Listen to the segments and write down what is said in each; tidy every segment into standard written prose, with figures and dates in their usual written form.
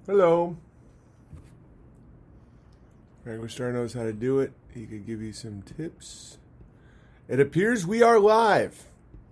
Hello. Regular Star knows how to do it. He could give you some tips. It appears we are live.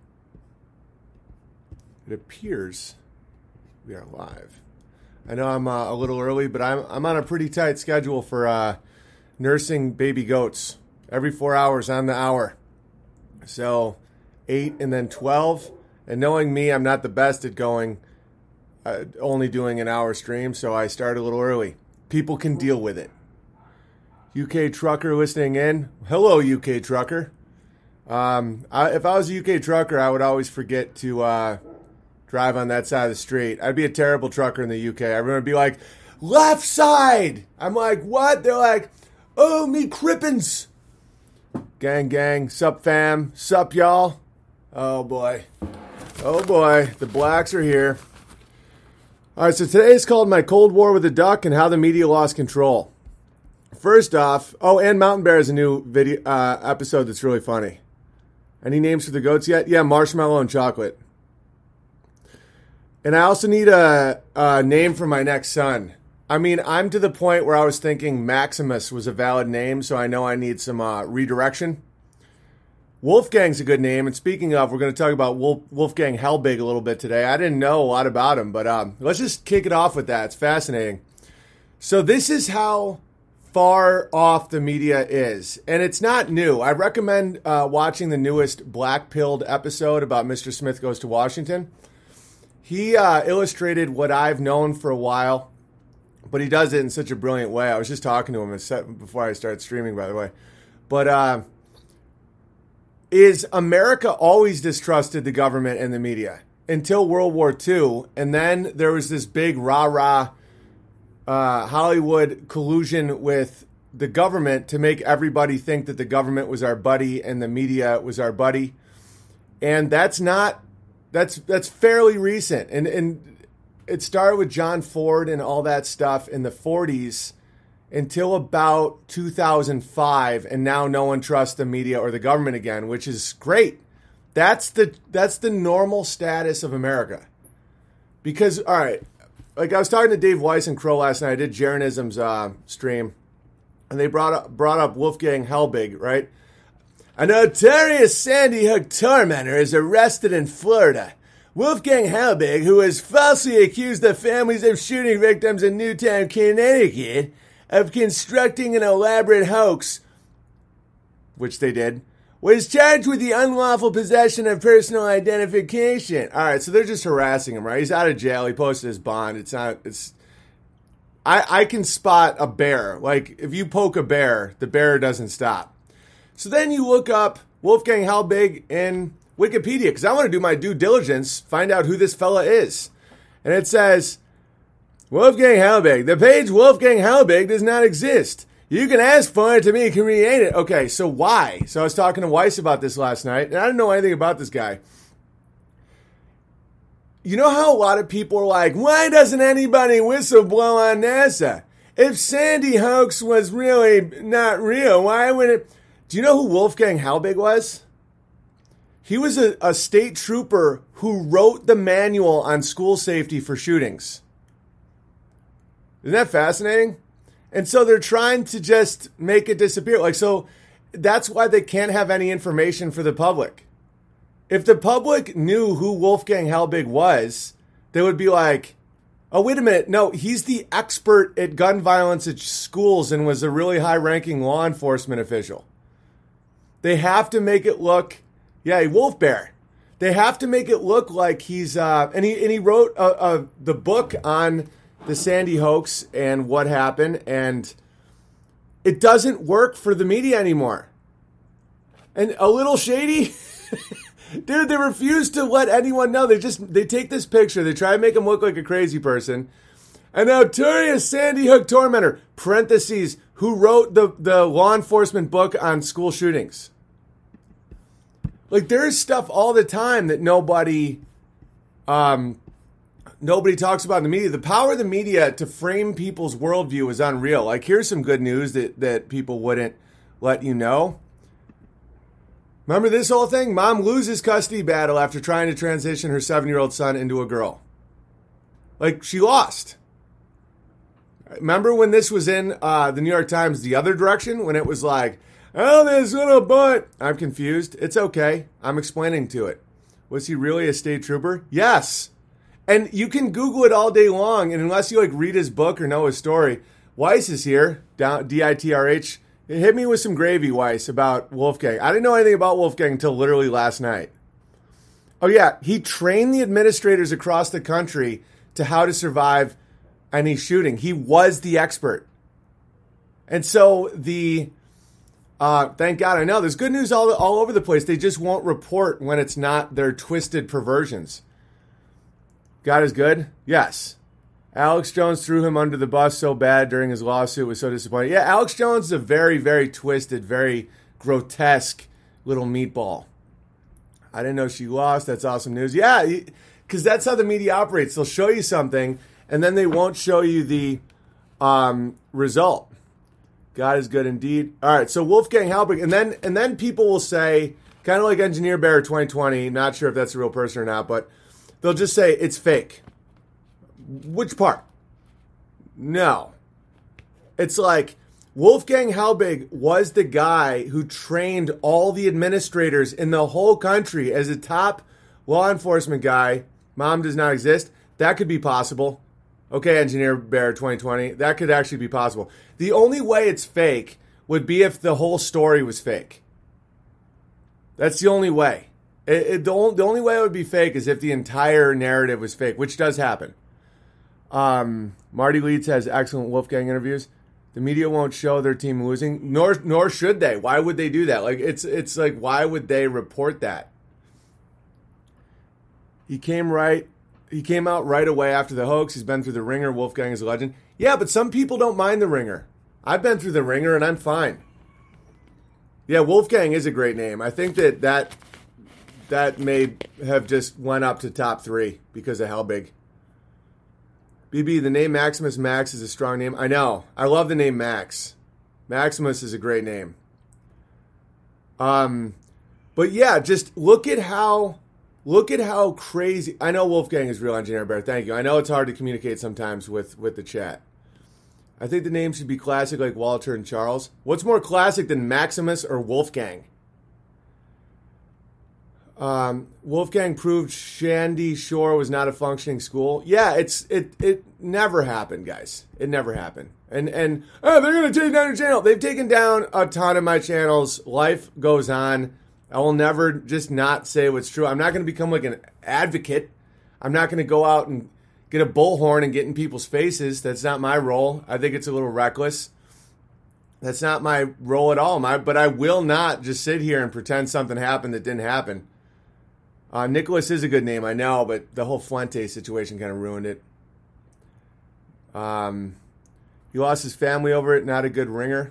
It appears we are live. I know I'm a little early, but I'm on a pretty tight schedule for nursing baby goats. Every 4 hours on the hour. So 8 and then 12. And knowing me, I'm not the best at going only doing an hour stream, so I start a little early. People can deal with it. UK trucker listening in. Hello, UK trucker. If I was a UK trucker, I would always forget to drive on that side of the street. I'd be a terrible trucker in the UK. Everyone would be like, left side! I'm like, what? They're like, oh, me crippins! Gang, gang. Sup, fam? Sup, y'all? Oh, boy. Oh, boy. The blacks are here. All right, so today is called My Cold War with a Duck and How the Media Lost Control. First off, and Mountain Bear is a new video episode that's really funny. Any names for the goats yet? Yeah, Marshmallow and Chocolate. And I also need a name for my next son. I mean, I'm to the point where I was thinking Maximus was a valid name, so I know I need some redirection. Wolfgang's a good name, and speaking of, we're going to talk about Wolfgang Hellbig a little bit today. I didn't know a lot about him, but let's just kick it off with that. It's fascinating. So this is how far off the media is, and it's not new. I recommend watching the newest Black Pilled episode about Mr. Smith Goes to Washington. He illustrated what I've known for a while, but he does it in such a brilliant way. I was just talking to him before I started streaming, by the way. But is America always distrusted the government and the media until World War II, and then there was this big rah-rah Hollywood collusion with the government to make everybody think that the government was our buddy and the media was our buddy. And that's fairly recent. And it started with John Ford and all that stuff in the 40s until about 2005. And now no one trusts the media or the government again, which is great. That's the normal status of America. Because, all right, like I was talking to Dave Weiss and Crow last night. I did Jeranism's stream, and they brought up Wolfgang Hellbig, right? A notorious Sandy Hook tormentor is arrested in Florida. Wolfgang Hellbig, who has falsely accused the families of shooting victims in Newtown, Connecticut, of constructing an elaborate hoax, which they did, was charged with the unlawful possession of personal identification. All right, so they're just harassing him, right? He's out of jail. He posted his bond. I can spot a bear. Like, if you poke a bear, the bear doesn't stop. So then you look up Wolfgang Hellbig in Wikipedia, because I want to do my due diligence, find out who this fella is. And it says, Wolfgang Hellbig. The page Wolfgang Hellbig does not exist. You can ask for it to be created. Okay, so why? So I was talking to Weiss about this last night, and I didn't know anything about this guy. You know how a lot of people are like, why doesn't anybody whistleblow on NASA? If Sandy hoax was really not real, why would it? Do you know who Wolfgang Hellbig was? He was a state trooper who wrote the manual on school safety for shootings. Isn't that fascinating? And so they're trying to just make it disappear. Like, so that's why they can't have any information for the public. If the public knew who Wolfgang Hellbig was, they would be like, oh, wait a minute. No, he's the expert at gun violence at schools and was a really high-ranking law enforcement official. They have to make it look, Wolf Bear. They have to make it look like he's, and he wrote the book on the Sandy hoax and what happened, and it doesn't work for the media anymore. And a little shady, dude, they refuse to let anyone know. They take this picture, they try to make him look like a crazy person. A notorious Sandy Hook tormentor, parentheses, who wrote the law enforcement book on school shootings. Like, there's stuff all the time that nobody talks about in the media. The power of the media to frame people's worldview is unreal. Like, here's some good news that people wouldn't let you know. Remember this whole thing? Mom loses custody battle after trying to transition her 7-year-old son into a girl. Like, she lost. Remember when this was in the New York Times the other direction? When it was like, oh, this little boy. I'm confused. It's okay. I'm explaining to it. Was he really a state trooper? Yes. And you can Google it all day long. And unless you like read his book or know his story, Weiss is here. DITRH. Hit me with some gravy, Weiss, about Wolfgang. I didn't know anything about Wolfgang until literally last night. Oh, yeah. He trained the administrators across the country to how to survive any shooting. He was the expert. And so thank God, I know there's good news all over the place. They just won't report when it's not their twisted perversions. God is good? Yes. Alex Jones threw him under the bus so bad during his lawsuit. It was so disappointing. Yeah, Alex Jones is a very, very twisted, very grotesque little meatball. I didn't know she lost. That's awesome news. Yeah, because that's how the media operates. They'll show you something, and then they won't show you the result. God is good indeed. All right, so Wolfgang Halbig, and then people will say, kind of like Engineer Bear 2020, not sure if that's a real person or not, but they'll just say it's fake. Which part? No. It's like Wolfgang Halbig was the guy who trained all the administrators in the whole country as a top law enforcement guy. Mom does not exist. That could be possible. Okay, Engineer Bear 2020, that could actually be possible. The only way it's fake would be if the whole story was fake. That's the only way. The only way it would be fake is if the entire narrative was fake, which does happen. Marty Leeds has excellent Wolfgang interviews. The media won't show their team losing, nor should they. Why would they do that? Like it's like, why would they report that? He came out right away after the hoax. He's been through the ringer. Wolfgang is a legend. Yeah, but some people don't mind the ringer. I've been through the ringer and I'm fine. Yeah, Wolfgang is a great name. I think that may have just went up to top 3 because of Halbig. BB, the name Maximus Max is a strong name. I know. I love the name Max. Maximus is a great name. But yeah, just look at how crazy. I know Wolfgang is real, Engineer Bear. Thank you. I know it's hard to communicate sometimes with the chat. I think the name should be classic like Walter and Charles. What's more classic than Maximus or Wolfgang? Wolfgang proved Shandy Shore was not a functioning school. Yeah, it never happened, guys. It never happened. And they're gonna take down your channel. They've taken down a ton of my channels. Life goes on. I will never just not say what's true. I'm not gonna become like an advocate. I'm not gonna go out and get a bullhorn and get in people's faces. That's not my role. I think it's a little reckless. That's not my role at all. But I will not just sit here and pretend something happened that didn't happen. Nicholas is a good name, I know, but the whole Fuente situation kind of ruined it. He lost his family over it, not a good ringer.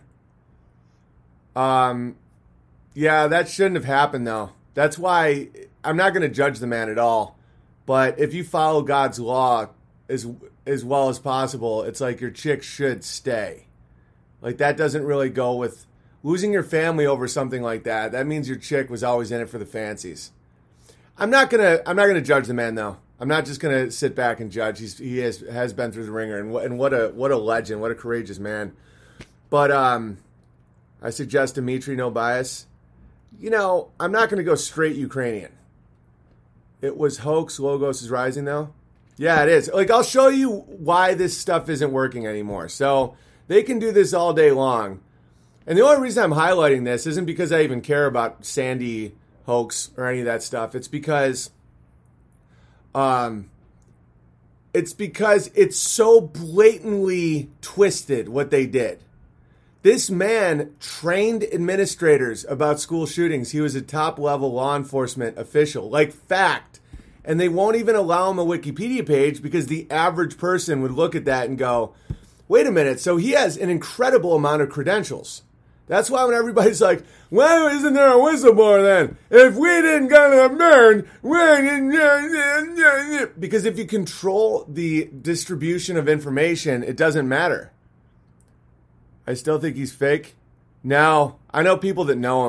Yeah, that shouldn't have happened, though. That's why I'm not going to judge the man at all. But if you follow God's law as well as possible, it's like your chick should stay. Like, that doesn't really go with losing your family over something like that. That means your chick was always in it for the fancies. I'm not gonna judge the man though. I'm not just gonna sit back and judge. He has been through the ringer, and what a legend, what a courageous man. But I suggest Dimitri, no bias. You know, I'm not gonna go straight Ukrainian. It was hoax. Logos is rising though. Yeah, it is. Like, I'll show you why this stuff isn't working anymore. So they can do this all day long. And the only reason I'm highlighting this isn't because I even care about Sandy hoax or any of that stuff. It's because it's so blatantly twisted what they did. This man trained administrators about school shootings. He was a top-level law enforcement official, like fact. And they won't even allow him a Wikipedia page because the average person would look at that and go, wait a minute, so he has an incredible amount of credentials. That's why when everybody's like, why isn't there a whistleblower then? If we didn't get a burn, because if you control the distribution of information, it doesn't matter. I still think he's fake. No, I know people that know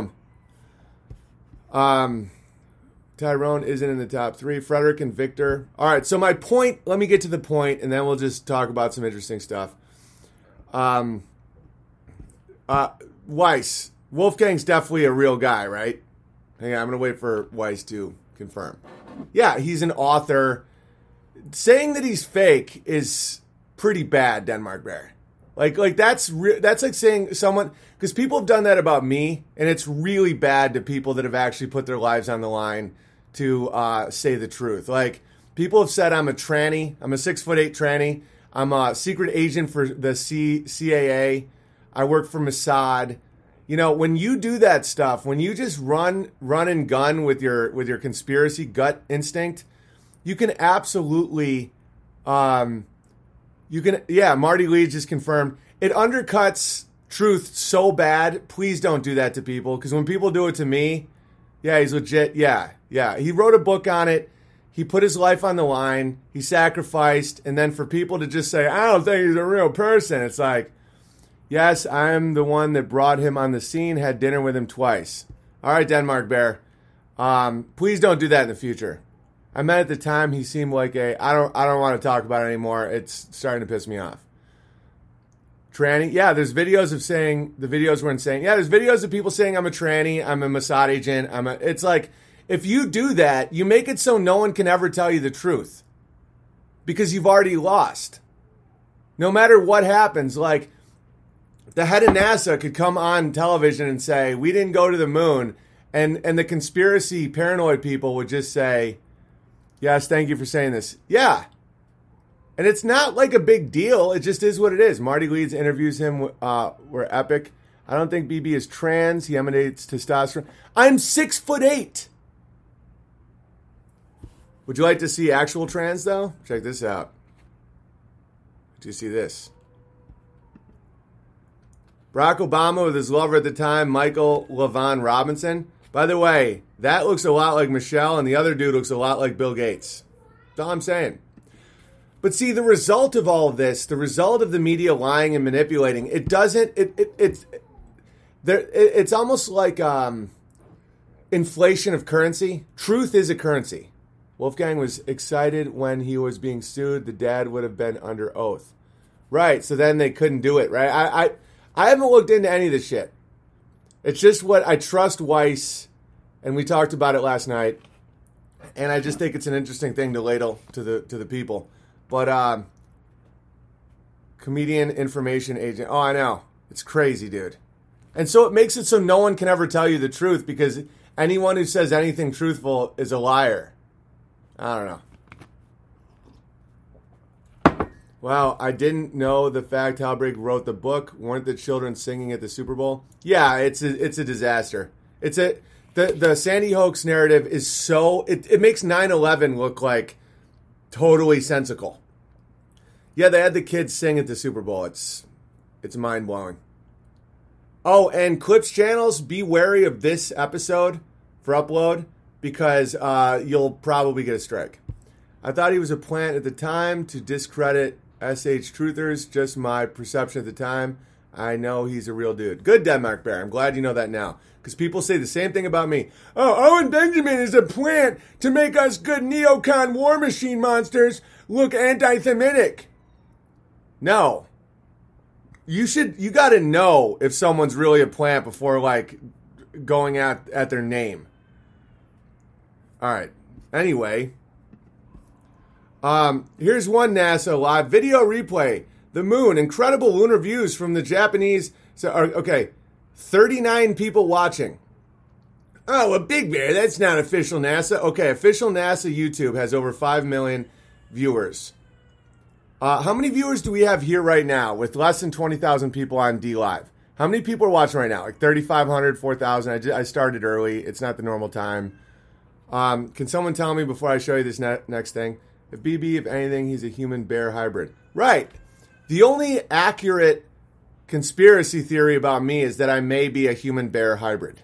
him. Tyrone isn't in the top 3. Frederick and Victor. All right, so my point, let me get to the point, and then we'll just talk about some interesting stuff. Weiss. Wolfgang's definitely a real guy, right? Hang on, I'm going to wait for Weiss to confirm. Yeah, he's an author. Saying that he's fake is pretty bad, Denmark Bear. Like that's like saying someone, because people have done that about me, and it's really bad to people that have actually put their lives on the line to say the truth. Like, people have said I'm a tranny. I'm a 6'8" tranny. I'm a secret agent for the CAA. I work for Mossad. You know, when you do that stuff, when you just run and gun with your conspiracy gut instinct, you can absolutely, Marty Lee just confirmed, it undercuts truth so bad. Please don't do that to people, because when people do it to me, yeah, he's legit. Yeah. He wrote a book on it. He put his life on the line. He sacrificed. And then for people to just say, I don't think he's a real person, it's like, yes, I'm the one that brought him on the scene, had dinner with him twice. All right, Denmark Bear. Please don't do that in the future. I meant at the time he seemed like I don't want to talk about it anymore. It's starting to piss me off. Tranny. Yeah, there's videos of saying, the videos were insane. Yeah, there's videos of people saying I'm a tranny, I'm a Mossad agent, it's like, if you do that, you make it so no one can ever tell you the truth. Because you've already lost. No matter what happens, like, the head of NASA could come on television and say, we didn't go to the moon. And the conspiracy paranoid people would just say, yes, thank you for saying this. Yeah. And it's not like a big deal. It just is what it is. Marty Leeds interviews him were epic. I don't think BB is trans. He emanates testosterone. I'm 6'8". Would you like to see actual trans, though? Check this out. Do you see this? Barack Obama with his lover at the time, Michael LaVaughn Robinson. By the way, that looks a lot like Michelle, and the other dude looks a lot like Bill Gates. That's all I'm saying. But see, the result of all of this, the result of the media lying and manipulating, it's almost like inflation of currency. Truth is a currency. Wolfgang was excited when he was being sued. The dad would have been under oath. Right, so then they couldn't do it, right? I haven't looked into any of this shit. It's just what I trust Weiss, and we talked about it last night, and I just think it's an interesting thing to ladle to the people. But comedian information agent. Oh, I know. It's crazy, dude. And so it makes it so no one can ever tell you the truth, because anyone who says anything truthful is a liar. I don't know. Wow, I didn't know the fact Halbrig wrote the book. Weren't the children singing at the Super Bowl? Yeah, it's a disaster. The Sandy hoax narrative is so it makes 9/11 look like totally sensical. Yeah, they had the kids sing at the Super Bowl. It's mind blowing. Oh, and Clips channels, be wary of this episode for upload, because you'll probably get a strike. I thought he was a plant at the time to discredit SH Truthers. Just my perception at the time. I know he's a real dude. Good, Denmark Bear. I'm glad you know that now, because people say the same thing about me. Oh, Owen Benjamin is a plant to make us good neocon war machine monsters look anti-Semitic. No. You got to know if someone's really a plant before, like, going at their name. All right. Anyway, here's one NASA live video replay. The moon, incredible lunar views from the Japanese. So, okay, 39 people watching. Oh, a Big Bear. That's not official NASA. Okay, official NASA YouTube has over 5 million viewers. How many viewers do we have here right now with less than 20,000 people on D Live? How many people are watching right now? Like 3,500, 4,000. I started early. It's not the normal time. Can someone tell me before I show you this next thing? If BB, if anything, he's a human bear hybrid. Right. The only accurate conspiracy theory about me is that I may be a human bear hybrid.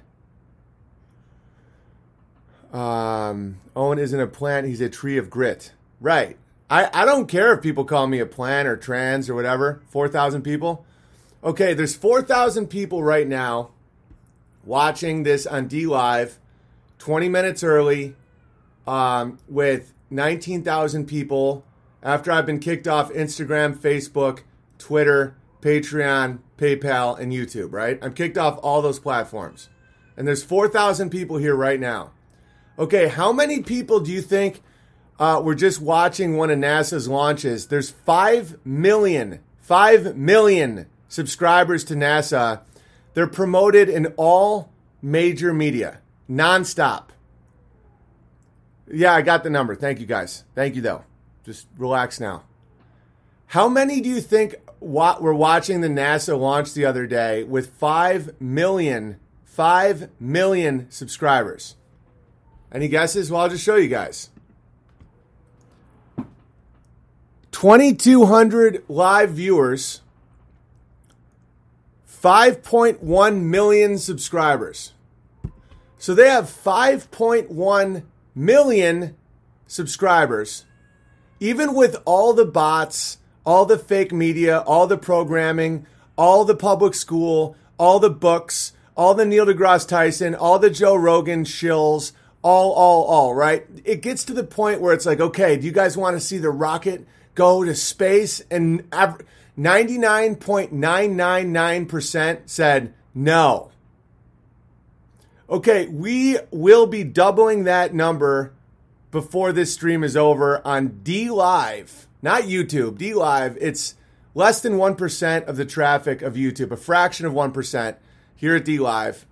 Owen isn't a plant. He's a tree of grit. Right. I don't care if people call me a plant or trans or whatever. 4,000 people. Okay, there's 4,000 people right now watching this on D Live, 20 minutes early, with 19,000 people after I've been kicked off Instagram, Facebook, Twitter, Patreon, PayPal, and YouTube, right? I'm kicked off all those platforms. And there's 4,000 people here right now. Okay, how many people do you think were just watching one of NASA's launches? There's 5 million subscribers to NASA. They're promoted in all major media, nonstop. Yeah, I got the number. Thank you, guys. Thank you, though. Just relax now. How many do you think were watching the NASA launch the other day with 5 million subscribers? Any guesses? Well, I'll just show you guys. 2,200 live viewers, 5.1 million subscribers. So they have 5.1 million subscribers. Even with all the bots, all the fake media, all the programming, all the public school, all the books, all the Neil deGrasse Tyson, all the Joe Rogan shills, all, right? It gets to the point where it's like, okay, do you guys want to see the rocket go to space? And 99.999% said no. Okay, we will be doubling that number before this stream is over on DLive, not YouTube. DLive, it's less than 1% of the traffic of YouTube, a fraction of 1% here at DLive.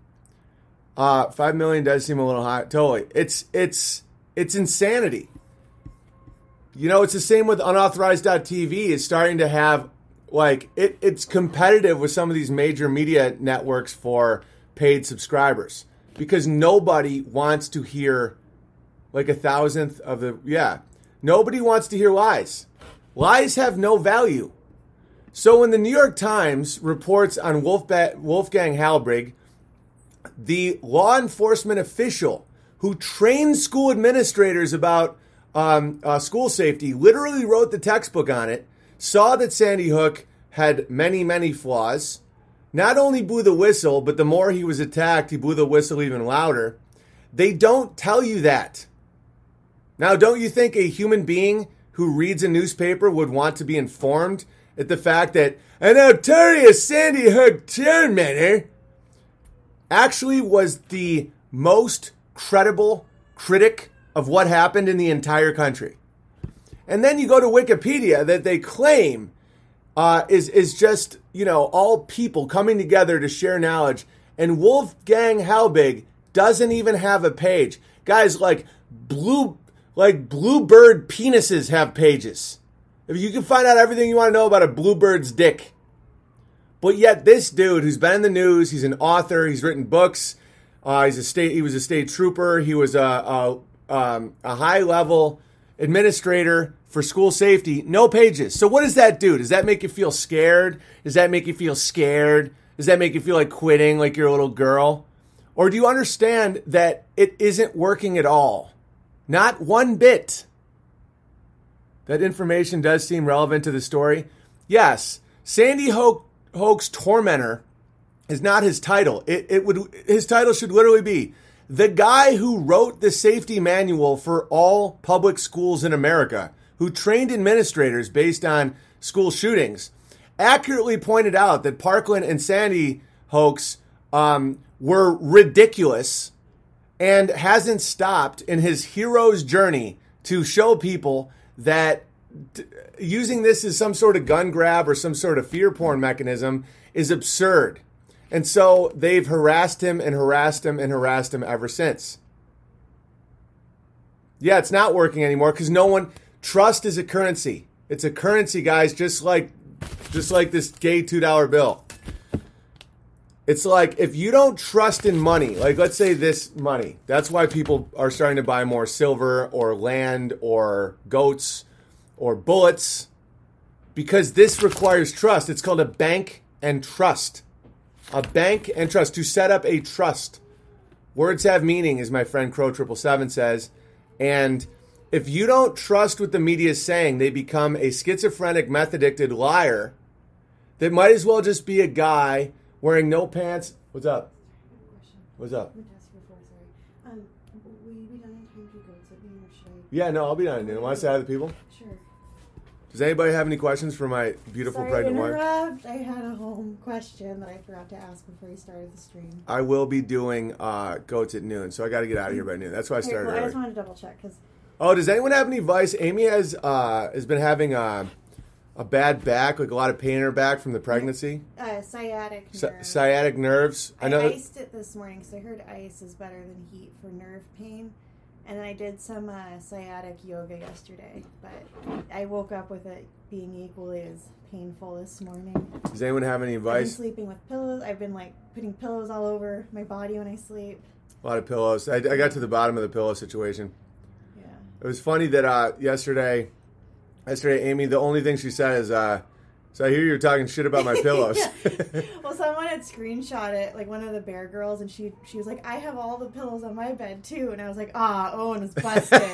5 million does seem a little high. Totally. It's insanity. You know, it's the same with unauthorized.tv. It's starting to have, like, it's competitive with some of these major media networks for paid subscribers because nobody wants to hear like 1,000th of the, nobody wants to hear lies. Lies have no value. So when the New York Times reports on Wolfgang Halbig, the law enforcement official who trained school administrators about school safety, literally wrote the textbook on it, saw that Sandy Hook had many, many flaws, not only blew the whistle, but the more he was attacked, he blew the whistle even louder. They don't tell you that. Now, don't you think a human being who reads a newspaper would want to be informed at the fact that a notorious Sandy Hook tormentor actually was the most credible critic of what happened in the entire country? And then you go to Wikipedia that they claim is just, you know, all people coming together to share knowledge. And Wolfgang Halbig doesn't even have a page. Guys, like bluebird penises have pages. If you can find out everything you want to know about a bluebird's dick. But yet this dude who's been in the news, he's an author, he's written books, he was a state trooper, he was a high-level administrator for school safety, no pages. So what does that do? Does that make you feel scared? Does that make you feel scared? Does that make you feel like quitting, like you're a little girl? Or do you understand that it isn't working at all? Not one bit. That information does seem relevant to the story. Yes, Sandy Hook's tormentor is not his title. His title should literally be the guy who wrote the safety manual for all public schools in America, who trained administrators based on school shootings, accurately pointed out that Parkland and Sandy Hook's were ridiculous and hasn't stopped in his hero's journey to show people that using this as some sort of gun grab or some sort of fear porn mechanism is absurd. And so they've harassed him and harassed him and harassed him ever since. Yeah, it's not working anymore because trust is a currency. It's a currency, guys, just like this gay $2 bill. It's like if you don't trust in money, like let's say this money, that's why people are starting to buy more silver or land or goats or bullets, because this requires trust. It's called a bank and trust. A bank and trust. To set up a trust. Words have meaning, as my friend Crow777 says. And if you don't trust what the media is saying, they become a schizophrenic, meth-addicted liar that might as well just be a guy wearing no pants. What's up? What's up? Will you be done in time to go to me, or should I? Yeah, no, I'll be done in noon. Want to say hi to the people? Sure. Does anybody have any questions for my beautiful pregnant wife? I had a home question that I forgot to ask before you started the stream. I will be doing goats at noon, so I got to get out of here by noon. That's why I started I early. just wanted to double check because. Oh, does anyone have any advice? Amy has been having a bad back, like a lot of pain in her back from the pregnancy. Sciatic nerve. Sciatic nerves. I iced it this morning because I heard ice is better than heat for nerve pain. And then I did some sciatic yoga yesterday, but I woke up with it being equally as painful this morning. Does anyone have any advice? I've been sleeping with pillows. I've been putting pillows all over my body when I sleep. A lot of pillows. I got to the bottom of the pillow situation. Yeah. It was funny that yesterday, Amy, the only thing she said is, so I hear you're talking shit about my pillows. Well, someone had screenshot it, like one of the Bear Girls, and she was like, I have all the pillows on my bed too. And I was like, Owen is busted.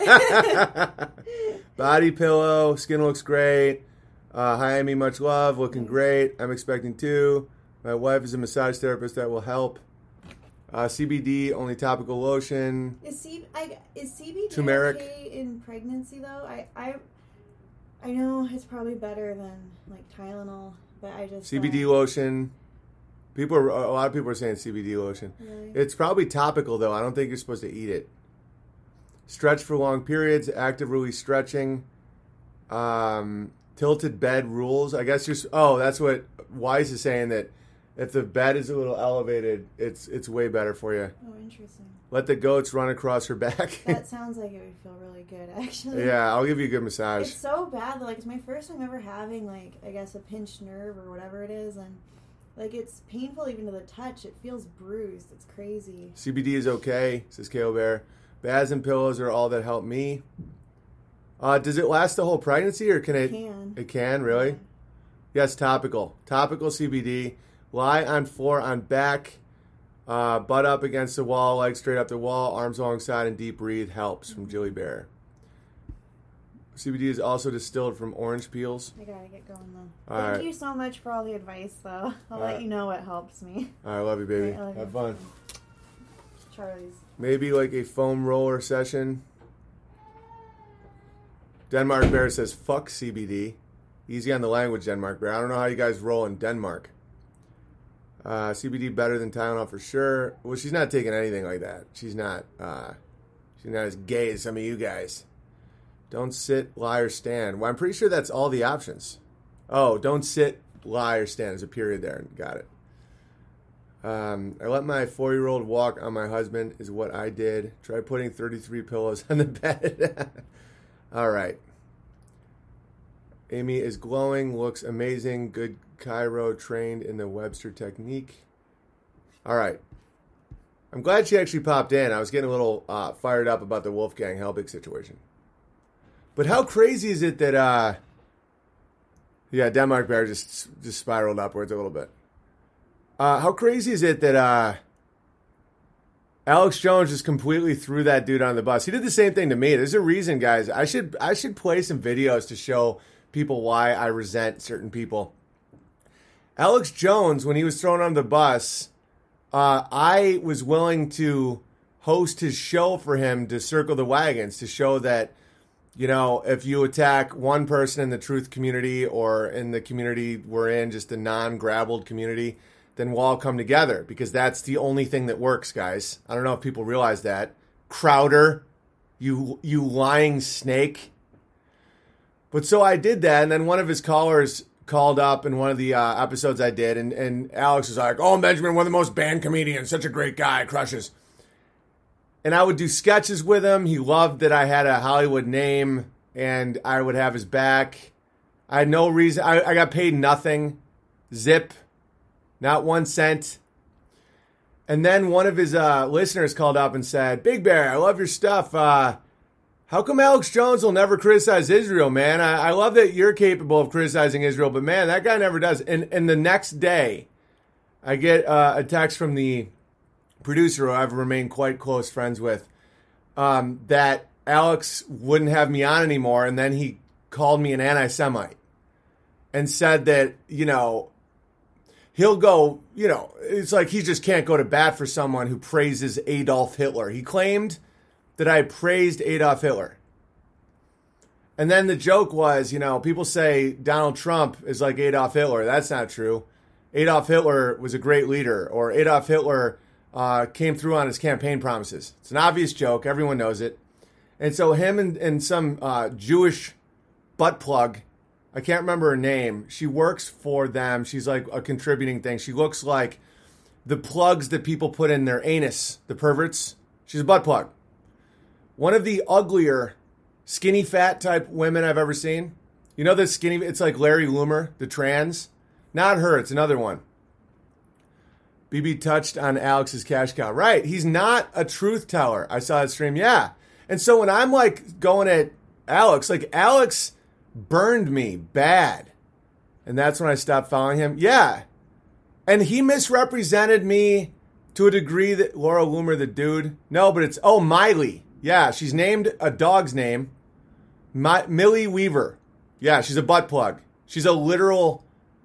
Body pillow, skin looks great. Hi, Amy, much love, looking great. I'm expecting 2. My wife is a massage therapist that will help. CBD, only topical lotion. Is CBD turmeric. Okay in pregnancy though? I know it's probably better than like Tylenol, but I just CBD lotion. A lot of people are saying CBD lotion. Really? It's probably topical though. I don't think you're supposed to eat it. Stretch for long periods. Active release stretching. Tilted bed rules. I guess that's what Wise is saying, that if the bed is a little elevated, it's way better for you. Oh, interesting. Let the goats run across her back. That sounds like it would feel really good, actually. Yeah, I'll give you a good massage. It's so bad, though. Like, it's my first time ever having, like, I guess a pinched nerve or whatever it is, and, like, it's painful even to the touch. It feels bruised. It's crazy. CBD is okay, says Kale Bear. Baths and pillows are all that help me. Does it last the whole pregnancy, or can it? It can. It can, really? Yeah. Yes, topical. Topical CBD. Lie on floor on back. Butt up against the wall, legs straight up the wall, arms alongside, and deep breathe helps from Jilly Bear. CBD is also distilled from orange peels. I gotta get going, though. Thank you so much for all the advice, though. I'll let you know what helps me. All right, love you, baby. Right, Have fun. Charlie's. Maybe like a foam roller session. Denmark Bear says, fuck CBD. Easy on the language, Denmark Bear. I don't know how you guys roll in Denmark. CBD better than Tylenol for sure. Well, she's not taking anything like that. She's not as gay as some of you guys. Don't sit, lie, or stand. Well, I'm pretty sure that's all the options. Oh, don't sit, lie, or stand. There's a period there. Got it. I let my 4-year-old walk on my husband is what I did. Try putting 33 pillows on the bed. All right. Amy is glowing, looks amazing, good chiro, trained in the Webster technique. All right. I'm glad she actually popped in. I was getting a little fired up about the Wolfgang Helbig situation. But how crazy is it that, Denmark Bear just spiraled upwards a little bit. How crazy is it that Alex Jones just completely threw that dude on the bus? He did the same thing to me. There's a reason, guys. I should play some videos to show people why I resent certain people. Alex Jones, when he was thrown on the bus, I was willing to host his show for him to circle the wagons, to show that, if you attack one person in the truth community or in the community we're in, just a non-grabbled community, then we'll all come together, because that's the only thing that works, guys. I don't know if people realize that. Crowder, you lying snake. But so I did that, and then one of his callers called up in one of the episodes I did, and Alex was like, "Oh, Benjamin, one of the most banned comedians, such a great guy, crushes." And I would do sketches with him. He loved that I had a Hollywood name, and I would have his back. I had no reason. I got paid nothing. Zip. Not 1 cent. And then one of his listeners called up and said, "Big Bear, I love your stuff. How come Alex Jones will never criticize Israel, man? I love that you're capable of criticizing Israel, but man, that guy never does." And the next day, I get a text from the producer, who I've remained quite close friends with, that Alex wouldn't have me on anymore. And then he called me an anti-Semite and said that, he'll go, it's like he just can't go to bat for someone who praises Adolf Hitler. He claimed that I praised Adolf Hitler. And then the joke was, people say Donald Trump is like Adolf Hitler. That's not true. Adolf Hitler was a great leader, or Adolf Hitler came through on his campaign promises. It's an obvious joke. Everyone knows it. And so him and some Jewish butt plug, I can't remember her name. She works for them. She's like a contributing thing. She looks like the plugs that people put in their anus, the perverts. She's a butt plug. One of the uglier skinny fat type women I've ever seen. You know the skinny, it's like Larry Loomer, the trans. Not her, it's another one. BB touched on Alex's cash cow. Right, he's not a truth teller. I saw that stream, yeah. And so when I'm like going at Alex, like Alex burned me bad. And that's when I stopped following him. Yeah. And he misrepresented me to a degree that Laura Loomer, the dude. No, but it's, Miley. Yeah, she's named a dog's name. Millie Weaver. Yeah, she's a butt plug. She's a literal,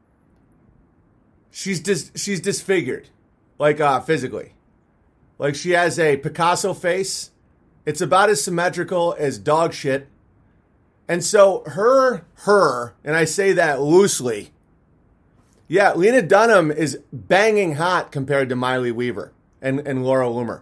she's disfigured. Like physically. Like she has a Picasso face. It's about as symmetrical as dog shit. And so her, and I say that loosely. Yeah, Lena Dunham is banging hot compared to Miley Weaver and Laura Loomer.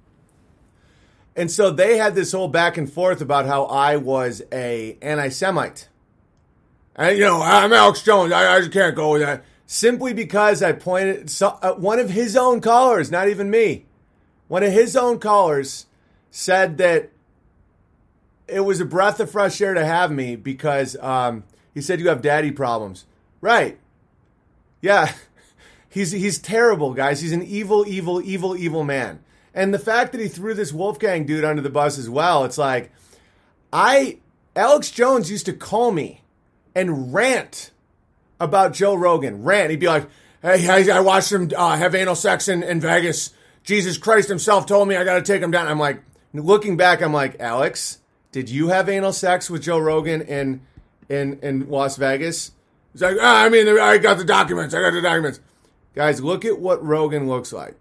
And so they had this whole back and forth about how I was a anti-Semite. And, I'm Alex Jones. I just can't go with that. Simply because I pointed, one of his own callers, not even me, one of his own callers said that it was a breath of fresh air to have me because he said you have daddy problems. Right. Yeah. He's terrible, guys. He's an evil man. And the fact that he threw this Wolfgang dude under the bus as well, it's like, Alex Jones used to call me and rant about Joe Rogan. He'd be like, hey, I watched him have anal sex in Vegas. Jesus Christ himself told me I got to take him down. I'm like, looking back, I'm like, Alex, did you have anal sex with Joe Rogan in Las Vegas? He's like, I got the documents. Guys, look at what Rogan looks like.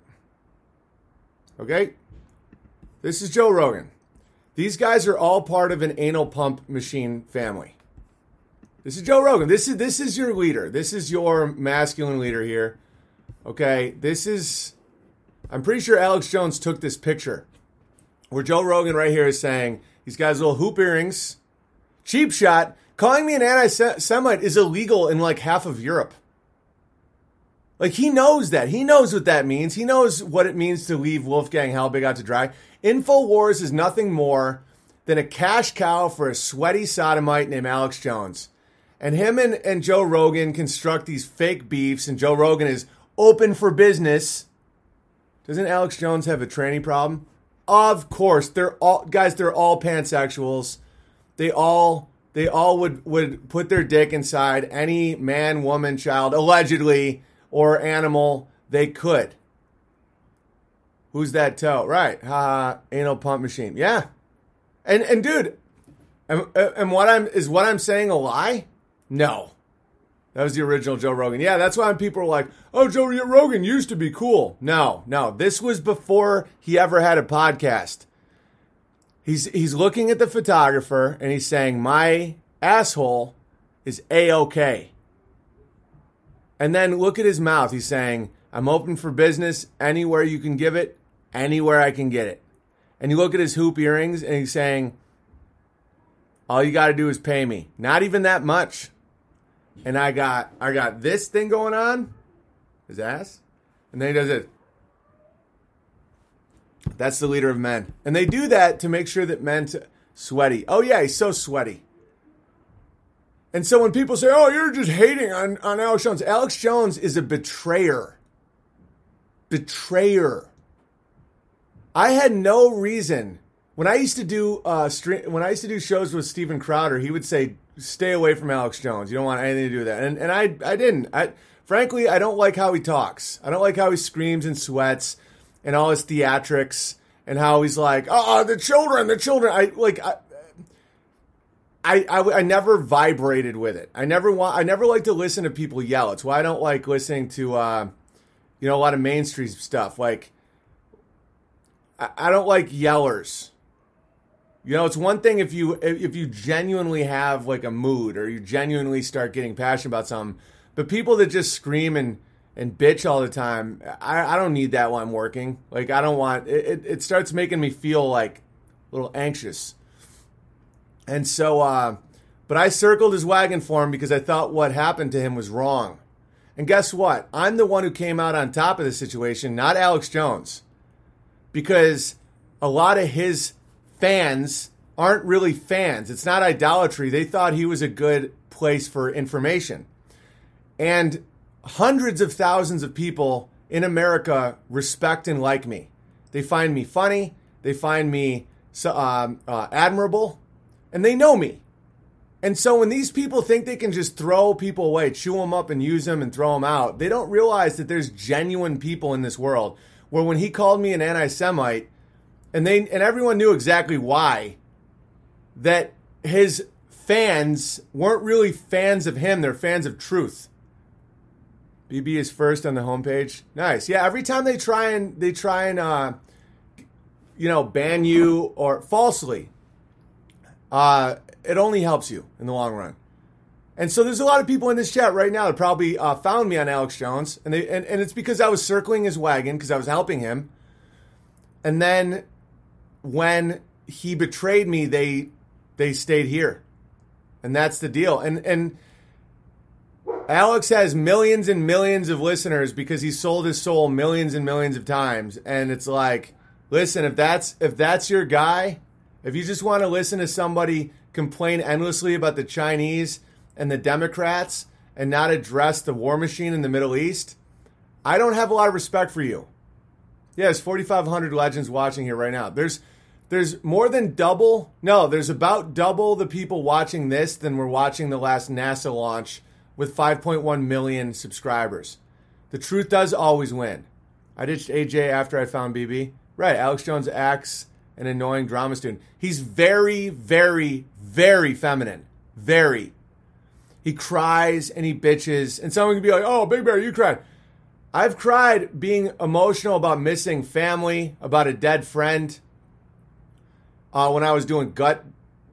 Okay? This is Joe Rogan. These guys are all part of an anal pump machine family. This is Joe Rogan. This is your leader. This is your masculine leader here. Okay? I'm pretty sure Alex Jones took this picture where Joe Rogan right here is saying, he's got his little hoop earrings, cheap shot. Calling me an anti-Semite is illegal in like half of Europe. Like, he knows that. He knows what that means. He knows what it means to leave Wolfgang Halbig out to dry. InfoWars is nothing more than a cash cow for a sweaty sodomite named Alex Jones. And him and Joe Rogan construct these fake beefs, and Joe Rogan is open for business. Doesn't Alex Jones have a tranny problem? Of course. They're all pansexuals. They all would put their dick inside any man, woman, child, allegedly, or animal they could. Who's that toe? Right. Anal pump machine. Yeah. And dude, what I'm saying a lie? No. That was the original Joe Rogan. Yeah, that's why people are like, oh, Joe Rogan used to be cool. No. This was before he ever had a podcast. He's looking at the photographer and he's saying, my asshole is A-okay. And then look at his mouth. He's saying, I'm open for business. Anywhere you can give it, anywhere I can get it. And you look at his hoop earrings and he's saying, all you got to do is pay me. Not even that much. And I got this thing going on, his ass. And then he does it. That's the leader of men. And they do that to make sure that men sweaty. Oh yeah, he's so sweaty. And so when people say, oh, you're just hating on Alex Jones. Alex Jones is a betrayer. I had no reason. When I used to do shows with Steven Crowder, he would say, stay away from Alex Jones. You don't want anything to do with that. And I didn't. Frankly, I don't like how he talks. I don't like how he screams and sweats and all his theatrics and how he's like, the children. I never vibrated with it. I never like to listen to people yell. It's why I don't like listening to a lot of mainstream stuff. Like I don't like yellers. You know, it's one thing if you genuinely have like a mood or you genuinely start getting passionate about something, but people that just scream and bitch all the time, I don't need that while I'm working. Like, I don't want it. It starts making me feel like a little anxious. And so, but I circled his wagon for him because I thought what happened to him was wrong. And guess what? I'm the one who came out on top of the situation, not Alex Jones. Because a lot of his fans aren't really fans. It's not idolatry. They thought he was a good place for information. And hundreds of thousands of people in America respect and like me. They find me funny. They find me admirable. And they know me. And so when these people think they can just throw people away, chew them up and use them and throw them out, they don't realize that there's genuine people in this world where when he called me an anti-Semite, and everyone knew exactly why, that his fans weren't really fans of him, they're fans of truth. BB is first on the homepage. Nice. Yeah, every time they try and ban you or falsely, it only helps you in the long run. And so there's a lot of people in this chat right now that probably found me on Alex Jones. And it's because I was circling his wagon because I was helping him. And then when he betrayed me, they stayed here. And that's the deal. And Alex has millions and millions of listeners because he sold his soul millions and millions of times. And it's like, listen, if that's your guy, if you just want to listen to somebody complain endlessly about the Chinese and the Democrats and not address the war machine in the Middle East, I don't have a lot of respect for you. Yeah, there's 4,500 legends watching here right now. There's more than double. No, there's about double the people watching this than were watching the last NASA launch with 5.1 million subscribers. The truth does always win. I ditched AJ after I found BB. Right, Alex Jones acts an annoying drama student. He's very, very, very feminine. Very. He cries and he bitches. And someone can be like, oh, Big Bear, you cried. I've cried being emotional about missing family, about a dead friend. When I was doing gut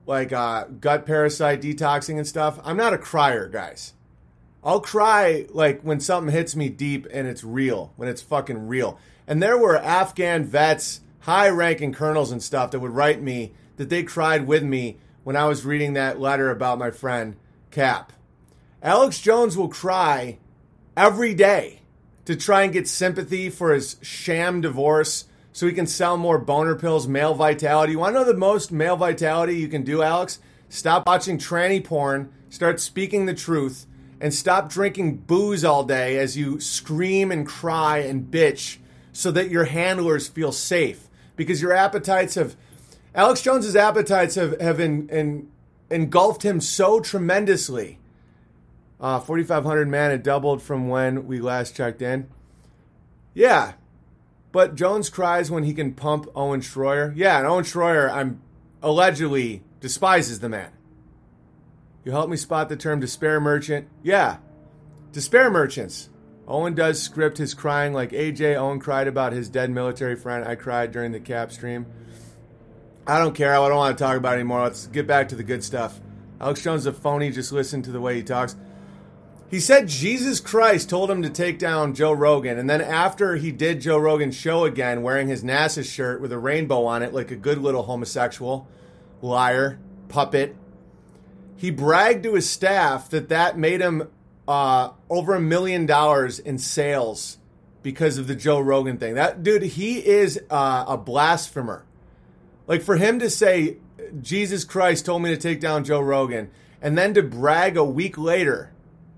parasite detoxing and stuff. I'm not a crier, guys. I'll cry like when something hits me deep and it's real, when it's fucking real. And there were Afghan vets, high-ranking colonels and stuff that would write me that they cried with me when I was reading that letter about my friend Cap. Alex Jones will cry every day to try and get sympathy for his sham divorce so he can sell more boner pills, male vitality. You want to know the most male vitality you can do, Alex? Stop watching tranny porn, start speaking the truth, and stop drinking booze all day as you scream and cry and bitch so that your handlers feel safe. Because your appetites Alex Jones's appetites have engulfed him so tremendously. 4,500, man, it doubled from when we last checked in. Yeah, but Jones cries when he can pump Owen Schroyer. Yeah, and Owen Schroyer, allegedly despises the man. You help me spot the term despair merchant. Yeah, despair merchants. Owen does script his crying like AJ. Owen cried about his dead military friend. I cried during the Cap stream. I don't care. I don't want to talk about it anymore. Let's get back to the good stuff. Alex Jones is a phony. Just listen to the way he talks. He said Jesus Christ told him to take down Joe Rogan. And then after he did Joe Rogan's show again, wearing his NASA shirt with a rainbow on it like a good little homosexual, liar, puppet, he bragged to his staff that made him over $1 million in sales because of the Joe Rogan thing. That dude, he is a blasphemer. Like, for him to say, Jesus Christ told me to take down Joe Rogan, and then to brag a week later,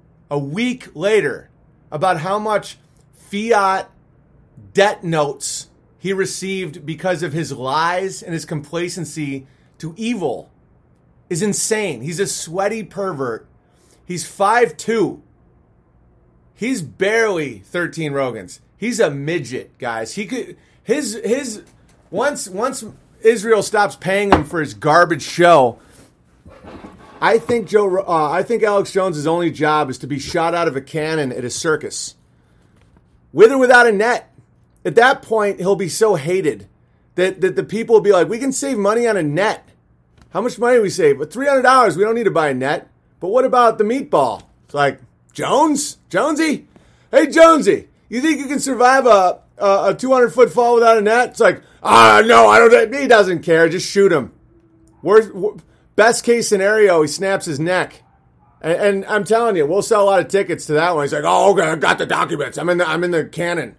about how much fiat debt notes he received because of his lies and his complacency to evil is insane. He's a sweaty pervert. He's 5'2". He's barely 13 Rogans. He's a midget, guys. He could once Israel stops paying him for his garbage show, I think Alex Jones' only job is to be shot out of a cannon at a circus, with or without a net. At that point, he'll be so hated that the people will be like, we can save money on a net. How much money we save? But $300, we don't need to buy a net. But what about the meatball? It's like, Jonesy? Hey, Jonesy, you think you can survive a 200-foot fall without a net? It's like, no, I don't. He doesn't care. Just shoot him. Best case scenario, he snaps his neck. And I'm telling you, we'll sell a lot of tickets to that one. He's like, oh, okay, I got the documents. I'm in the cannon.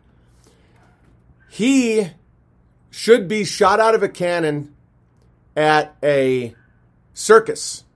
He should be shot out of a cannon at a circus.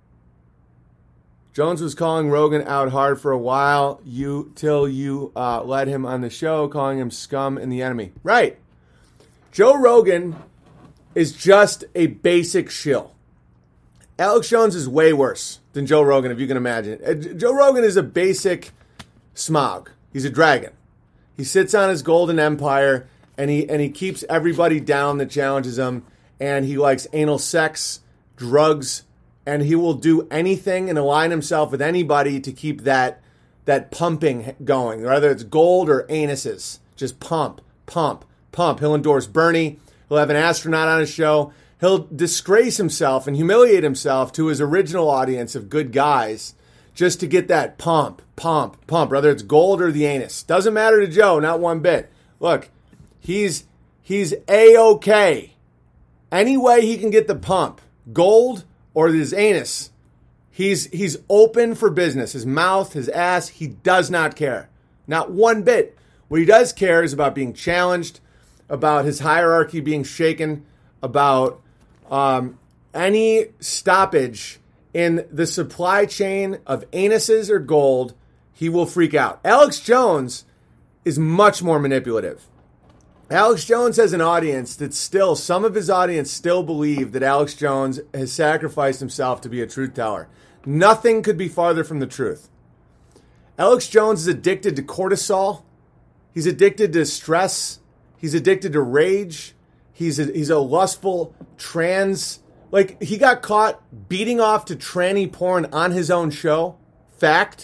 Jones was calling Rogan out hard for a while till you led him on the show, calling him scum and the enemy. Right. Joe Rogan is just a basic shill. Alex Jones is way worse than Joe Rogan, if you can imagine. Joe Rogan is a basic smog. He's a dragon. He sits on his golden empire, and he keeps everybody down that challenges him, and he likes anal sex, drugs, and he will do anything and align himself with anybody to keep that pumping going, whether it's gold or anuses. Just pump. He'll endorse Bernie. He'll have an astronaut on his show. He'll disgrace himself and humiliate himself to his original audience of good guys just to get that pump, whether it's gold or the anus. Doesn't matter to Joe, not one bit. Look, he's A-OK. Any way he can get the pump, gold or his anus, he's open for business. His mouth, his ass, he does not care. Not one bit. What he does care is about being challenged, about his hierarchy being shaken, about any stoppage in the supply chain of anuses or gold. He will freak out. Alex Jones is much more manipulative. Alex Jones has an audience that still, some of his audience still believe that Alex Jones has sacrificed himself to be a truth teller. Nothing could be farther from the truth. Alex Jones is addicted to cortisol. He's addicted to stress. He's addicted to rage. He's a lustful trans. Like, he got caught beating off to tranny porn on his own show. Fact.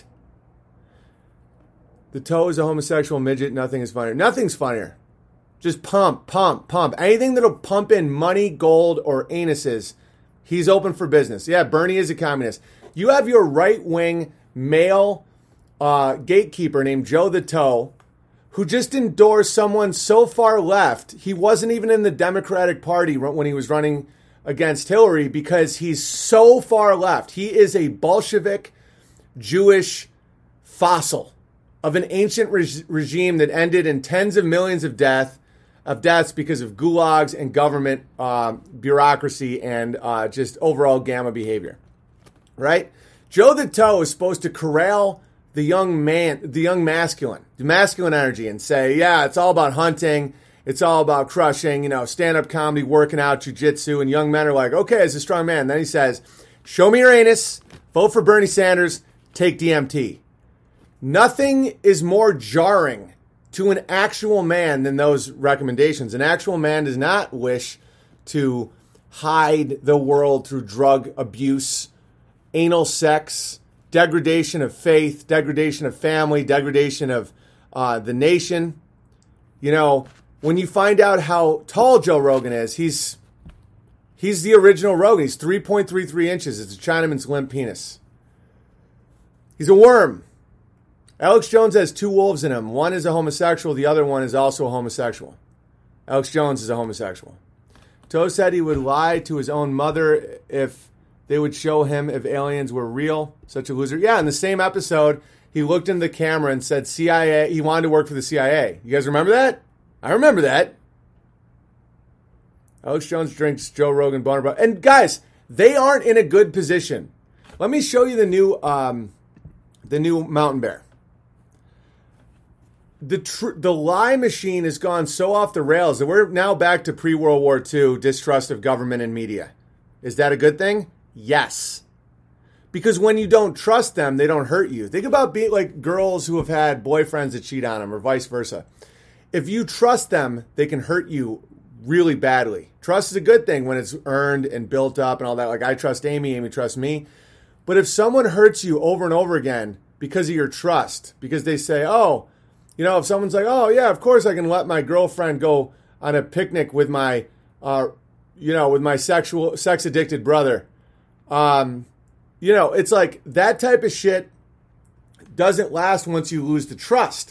The toe is a homosexual midget. Nothing is funnier. Nothing's funnier. Just pump. Anything that'll pump in money, gold, or anuses, he's open for business. Yeah, Bernie is a communist. You have your right-wing male gatekeeper named Joe the Toe, who just endorsed someone so far left, he wasn't even in the Democratic Party when he was running against Hillary because he's so far left. He is a Bolshevik Jewish fossil of an ancient regime that ended in tens of millions of deaths because of gulags and government bureaucracy and just overall gamma behavior. Right? Joe the Toe is supposed to corral the young masculine, the masculine energy, and say, yeah, it's all about hunting, it's all about crushing, stand-up comedy, working out, jiu-jitsu, and young men are like, okay, as a strong man. And then he says, show me your anus, vote for Bernie Sanders, take DMT. Nothing is more jarring to an actual man than those recommendations. An actual man does not wish to hide the world through drug abuse, anal sex, degradation of faith, degradation of family, degradation of the nation. When you find out how tall Joe Rogan is, he's the original Rogan. He's 3.33 inches. It's a Chinaman's limp penis. He's a worm. Alex Jones has two wolves in him. One is a homosexual. The other one is also a homosexual. Alex Jones is a homosexual. Toe said he would lie to his own mother if they would show him if aliens were real. Such a loser. Yeah, in the same episode, he looked into the camera and said CIA. He wanted to work for the CIA. You guys remember that? I remember that. Alex Jones drinks Joe Rogan Boner. And guys, they aren't in a good position. Let me show you the new Mountain Bear. The lie machine has gone so off the rails that we're now back to pre-World War II distrust of government and media. Is that a good thing? Yes. Because when you don't trust them, they don't hurt you. Think about being like girls who have had boyfriends that cheat on them or vice versa. If you trust them, they can hurt you really badly. Trust is a good thing when it's earned and built up and all that. Like, I trust Amy, Amy trusts me. But if someone hurts you over and over again because of your trust, because they say, oh, if someone's like, oh, yeah, of course I can let my girlfriend go on a picnic with my with my sex addicted brother. It's like that type of shit doesn't last once you lose the trust.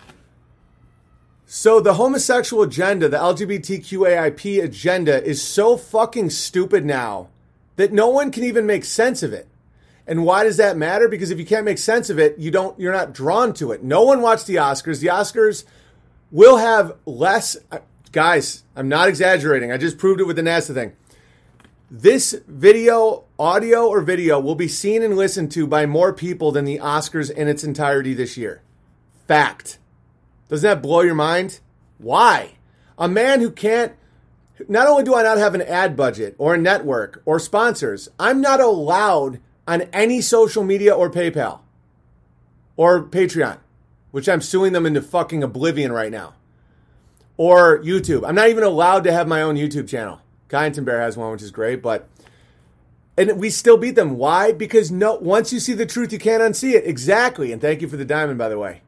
So the homosexual agenda, the LGBTQAIP agenda is so fucking stupid now that no one can even make sense of it. And why does that matter? Because if you can't make sense of it, you're not drawn to it. No one watched the Oscars. The Oscars will have less, guys, I'm not exaggerating. I just proved it with the NASA thing. This video, audio or video, will be seen and listened to by more people than the Oscars in its entirety this year. Fact. Doesn't that blow your mind? Why? A man who can't, not only do I not have an ad budget or a network or sponsors, I'm not allowed on any social media or PayPal or Patreon, which I'm suing them into fucking oblivion right now, or YouTube. I'm not even allowed to have my own YouTube channel. Kyneton Bear has one, which is great, and we still beat them. Why? Because once you see the truth, you can't unsee it. Exactly. And thank you for the diamond, by the way.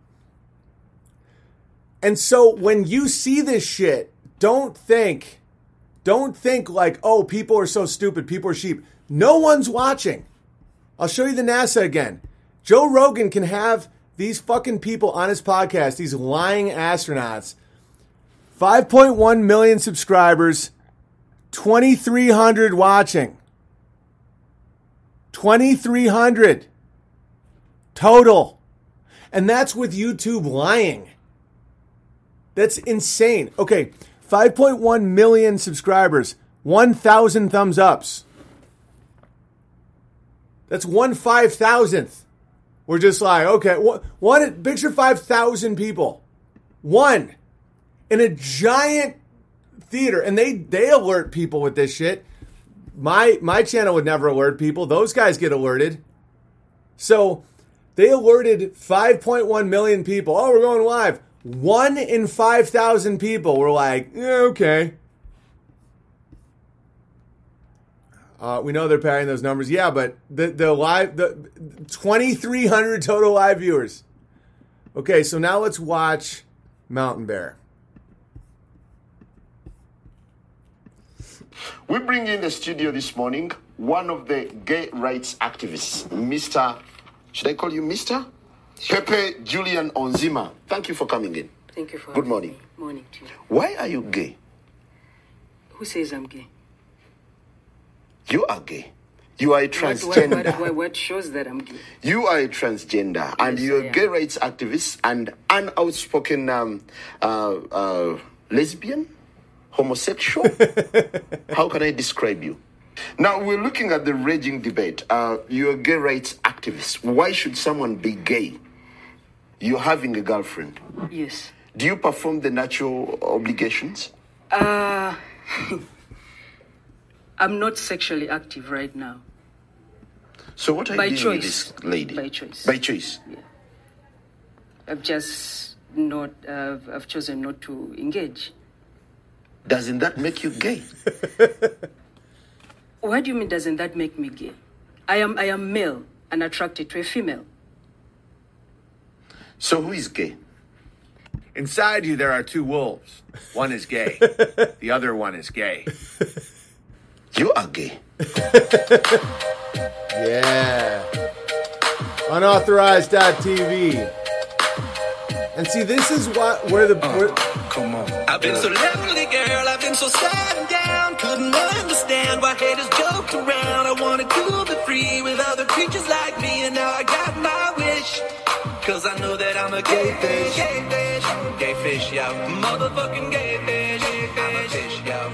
And so when you see this shit, don't think like, oh, people are so stupid, people are sheep. No one's watching. I'll show you the NASA again. Joe Rogan can have these fucking people on his podcast, these lying astronauts, 5.1 million subscribers, 2,300 watching. 2,300 total. And that's with YouTube lying. That's insane. Okay, 5.1 million subscribers, 1,000 thumbs ups. That's 1/5,000th. We're just like, okay, picture 5,000 people. One in a giant theater, and they alert people with this shit. My channel would never alert people. Those guys get alerted. So they alerted 5.1 million people. Oh, we're going live. 1 in 5,000 people were like, yeah, okay. We know they're padding those numbers. Yeah, but the 2,300 total live viewers. Okay, so now let's watch Mountain Bear. We bring in the studio this morning one of the gay rights activists, Mr. Should I call you Mr.? Pepe Julian Onziema. Thank you for coming in. Thank you for Good morning. Me. Morning to you. Why are you gay? Who says I'm gay? You are gay. You are a transgender. What shows that I'm gay? You are a transgender, and Yes, you're I a am. gay rights activist and an outspoken lesbian, homosexual. How can I describe you? Now, we're looking at the raging debate. You're a gay rights activist. Why should someone be gay? You're having a girlfriend. Yes. Do you perform the natural obligations? I'm not sexually active right now. So what are By you doing with choice. this lady? By choice. By choice. I've just not. I've chosen not to engage. Doesn't that make you gay? What do you mean? Doesn't that make me gay? I am male and attracted to a female. So who is gay? Inside you, there are two wolves. One is gay. The other one is gay. You are gay. Yeah. Unauthorized.tv. And see, this is where Come on. I've been so lonely, girl. I've been so sad and down. Couldn't understand why haters joked around. I wanted to be free with other creatures like me, and now I got my wish. Cause I know that I'm a gay fish. Gay fish. Gay fish, yo. Motherfucking gay fish. I'm a fish, yo.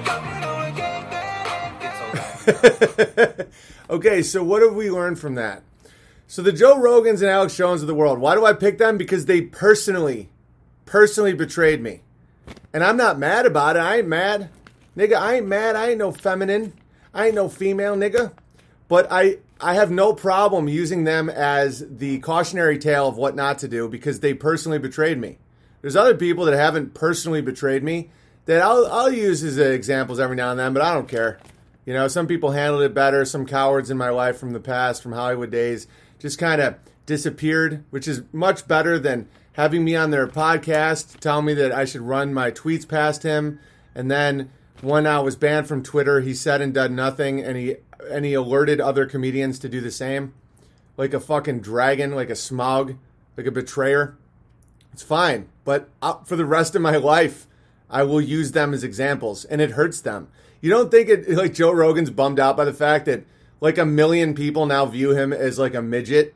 It's alright. Okay, so what have we learned from that? So the Joe Rogans and Alex Jones of the world, why do I pick them? Because they personally betrayed me. And I'm not mad about it. I ain't mad. Nigga, I ain't mad. I ain't no feminine. I ain't no female, nigga. But I have no problem using them as the cautionary tale of what not to do because they personally betrayed me. There's other people that haven't personally betrayed me that I'll use as examples every now and then, but I don't care. You know, some people handled it better. Some cowards in my life from the past, from Hollywood days, just kind of disappeared, which is much better than having me on their podcast, telling me that I should run my tweets past him. And then when I was banned from Twitter, he said and done nothing, and he alerted other comedians to do the same. Like a fucking dragon, like a Smaug, like a betrayer. It's fine. But for the rest of my life, I will use them as examples, and it hurts them. You don't think it like Joe Rogan's bummed out by the fact that like 1 million people now view him as like a midget?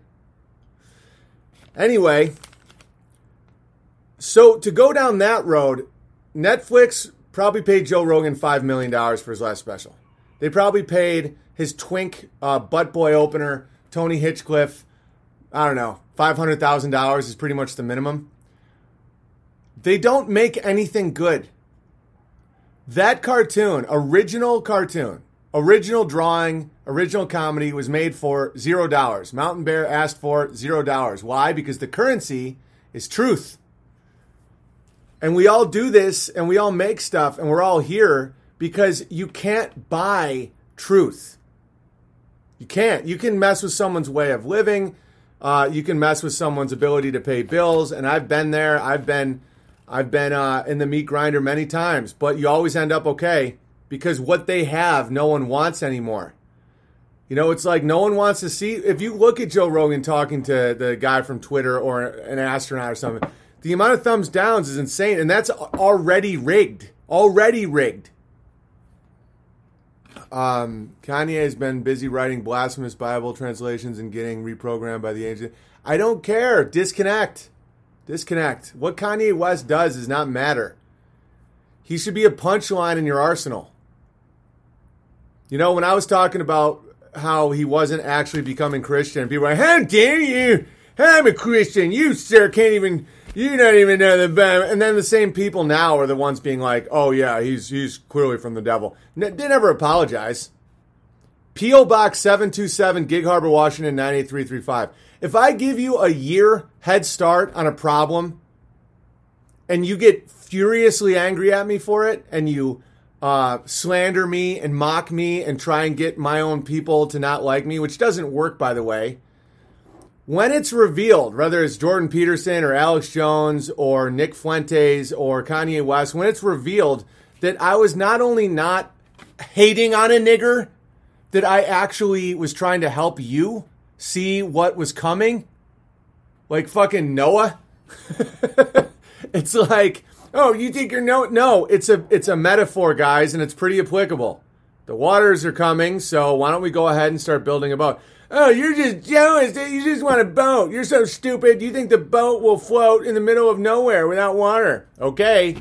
Anyway, so to go down that road, Netflix probably paid Joe Rogan $5 million for his last special. They probably paid his twink butt boy opener, Tony Hinchcliffe, I don't know, $500,000 is pretty much the minimum. They don't make anything good. That cartoon, original drawing, original comedy was made for $0. Mountain Bear asked for $0. Why? Because the currency is truth. And we all do this and we all make stuff and we're all here because you can't buy truth. You can't. You can mess with someone's way of living. You can mess with someone's ability to pay bills. And I've been there. I've been in the meat grinder many times. But you always end up okay because what they have, no one wants anymore. You know, it's like no one wants to see. If you look at Joe Rogan talking to the guy from Twitter or an astronaut or something, the amount of thumbs downs is insane, and that's already rigged. Kanye has been busy writing blasphemous Bible translations and getting reprogrammed by the angel. I don't care. Disconnect. What Kanye West does does not matter. He should be a punchline in your arsenal. You know, when I was talking about how he wasn't actually becoming Christian, people were like, how dare you? I'm a Christian. You, sir, you don't even know the Bible. And then the same people now are the ones being like, oh, yeah, he's clearly from the devil. They never apologize. P.O. Box 727, Gig Harbor, Washington, 98335. If I give you a year head start on a problem and you get furiously angry at me for it and you slander me and mock me and try and get my own people to not like me, which doesn't work, by the way, when it's revealed, whether it's Jordan Peterson or Alex Jones or Nick Fuentes or Kanye West, when it's revealed that I was not only not hating on a nigger, that I actually was trying to help you see what was coming, like fucking Noah. It's like, oh, you think you're no, it's a metaphor, guys, and it's pretty applicable. The waters are coming, so why don't we go ahead and start building a boat? Oh, you're just jealous that you just want a boat. You're so stupid. You think the boat will float in the middle of nowhere without water. Okay.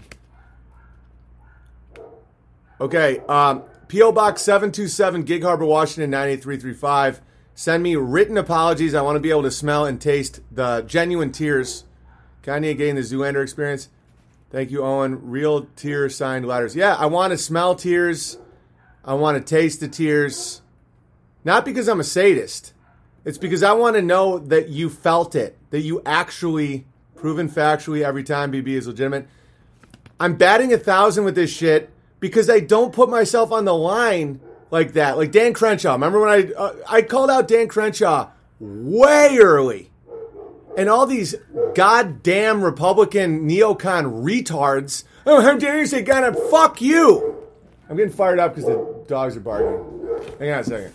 P.O. Box 727, Gig Harbor, Washington, 98335. Send me written apologies. I want to be able to smell and taste the genuine tears. Kanye getting the Zoolander experience. Thank you, Owen. Real tear signed letters. Yeah, I want to smell tears. I want to taste the tears. Not because I'm a sadist. It's because I want to know that you felt it. That you actually, proven factually every time BB is legitimate. I'm batting 1,000 with this shit because I don't put myself on the line like that. Like Dan Crenshaw. Remember when I called out Dan Crenshaw way early. And all these goddamn Republican neocon retards. Oh, how dare you say God, fuck you. I'm getting fired up because the dogs are barking. Hang on a second.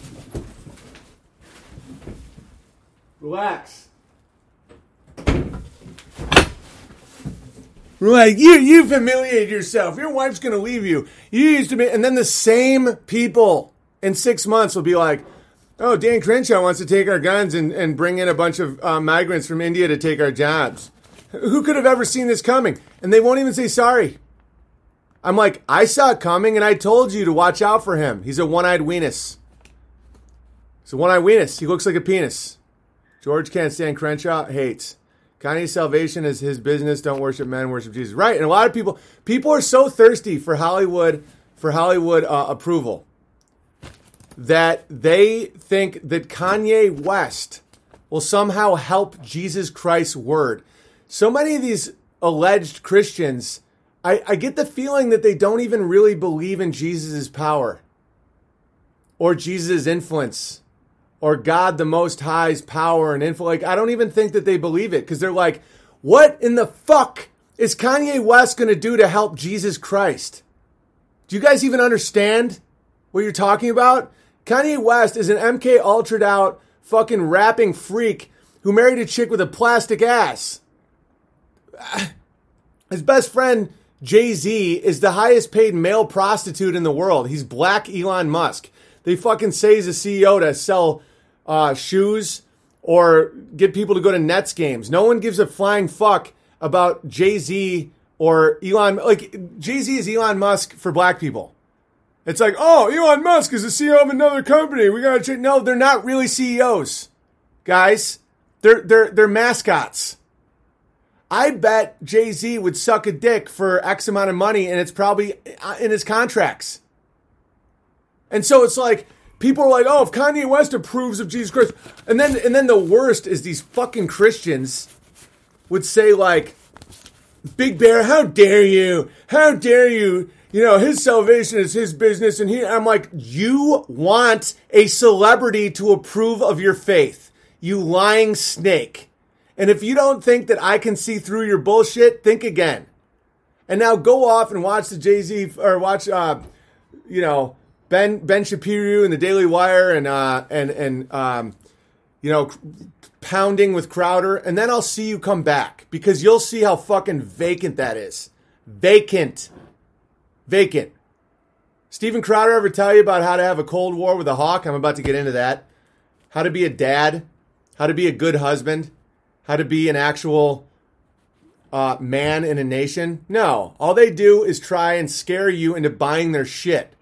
Relax. Like, you humiliated yourself. Your wife's going to leave you. You used to be... And then the same people in 6 months will be like, oh, Dan Crenshaw wants to take our guns and bring in a bunch of migrants from India to take our jobs. Who could have ever seen this coming? And they won't even say sorry. I'm like, I saw it coming and I told you to watch out for him. He's a one-eyed weenus. He's a one-eyed weenus. He looks like a penis. George can't stand Crenshaw. Hates. Kanye's salvation is his business. Don't worship men, worship Jesus. Right. And a lot of people are so thirsty for Hollywood approval that they think that Kanye West will somehow help Jesus Christ's word. So many of these alleged Christians, I get the feeling that they don't even really believe in Jesus' power or Jesus' influence or God the Most High's power and influence. Like, I don't even think that they believe it because they're like, what in the fuck is Kanye West going to do to help Jesus Christ? Do you guys even understand what you're talking about? Kanye West is an MK Ultra'd out fucking rapping freak who married a chick with a plastic ass. His best friend, Jay-Z, is the highest paid male prostitute in the world. He's Black Elon Musk. They fucking say he's a CEO to sell shoes or get people to go to Nets games. No one gives a flying fuck about Jay-Z or Elon. Like, Jay-Z is Elon Musk for black people. It's like, oh, Elon Musk is the CEO of another company. We gotta check. No, they're not really CEOs, guys. They're mascots. I bet Jay-Z would suck a dick for X amount of money, and it's probably in his contracts. And so it's like, people are like, oh, if Kanye West approves of Jesus Christ. And then the worst is these fucking Christians would say, like, Big Bear, how dare you? How dare you? You know, his salvation is his business. And I'm like, you want a celebrity to approve of your faith, you lying snake. And if you don't think that I can see through your bullshit, think again. And now go off and watch the Jay-Z, or watch, Ben Shapiro and the Daily Wire and pounding with Crowder. And then I'll see you come back, because you'll see how fucking vacant that is. Vacant. Steven Crowder ever tell you about how to have a Cold War with a hawk? I'm about to get into that. How to be a dad. How to be a good husband. How to be an actual man in a nation? No. All they do is try and scare you into buying their shit.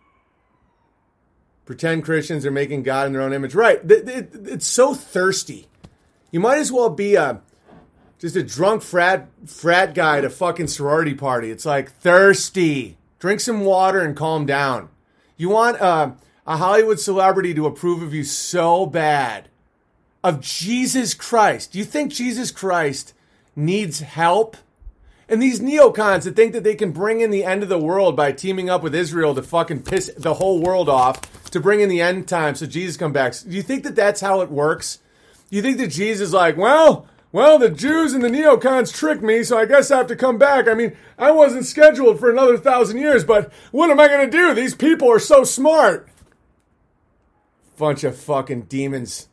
Pretend Christians are making God in their own image. Right. It's so thirsty. You might as well be just a drunk frat guy at a fucking sorority party. It's like, thirsty. Drink some water and calm down. You want a Hollywood celebrity to approve of you so bad. Of Jesus Christ. Do you think Jesus Christ needs help? And these neocons that think that they can bring in the end of the world by teaming up with Israel to fucking piss the whole world off, to bring in the end time so Jesus comes back. Do you think that that's how it works? Do you think that Jesus is like, well, the Jews and the neocons tricked me, so I guess I have to come back. I mean, I wasn't scheduled for another 1,000 years, but what am I going to do? These people are so smart. Bunch of fucking demons.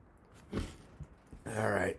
All right.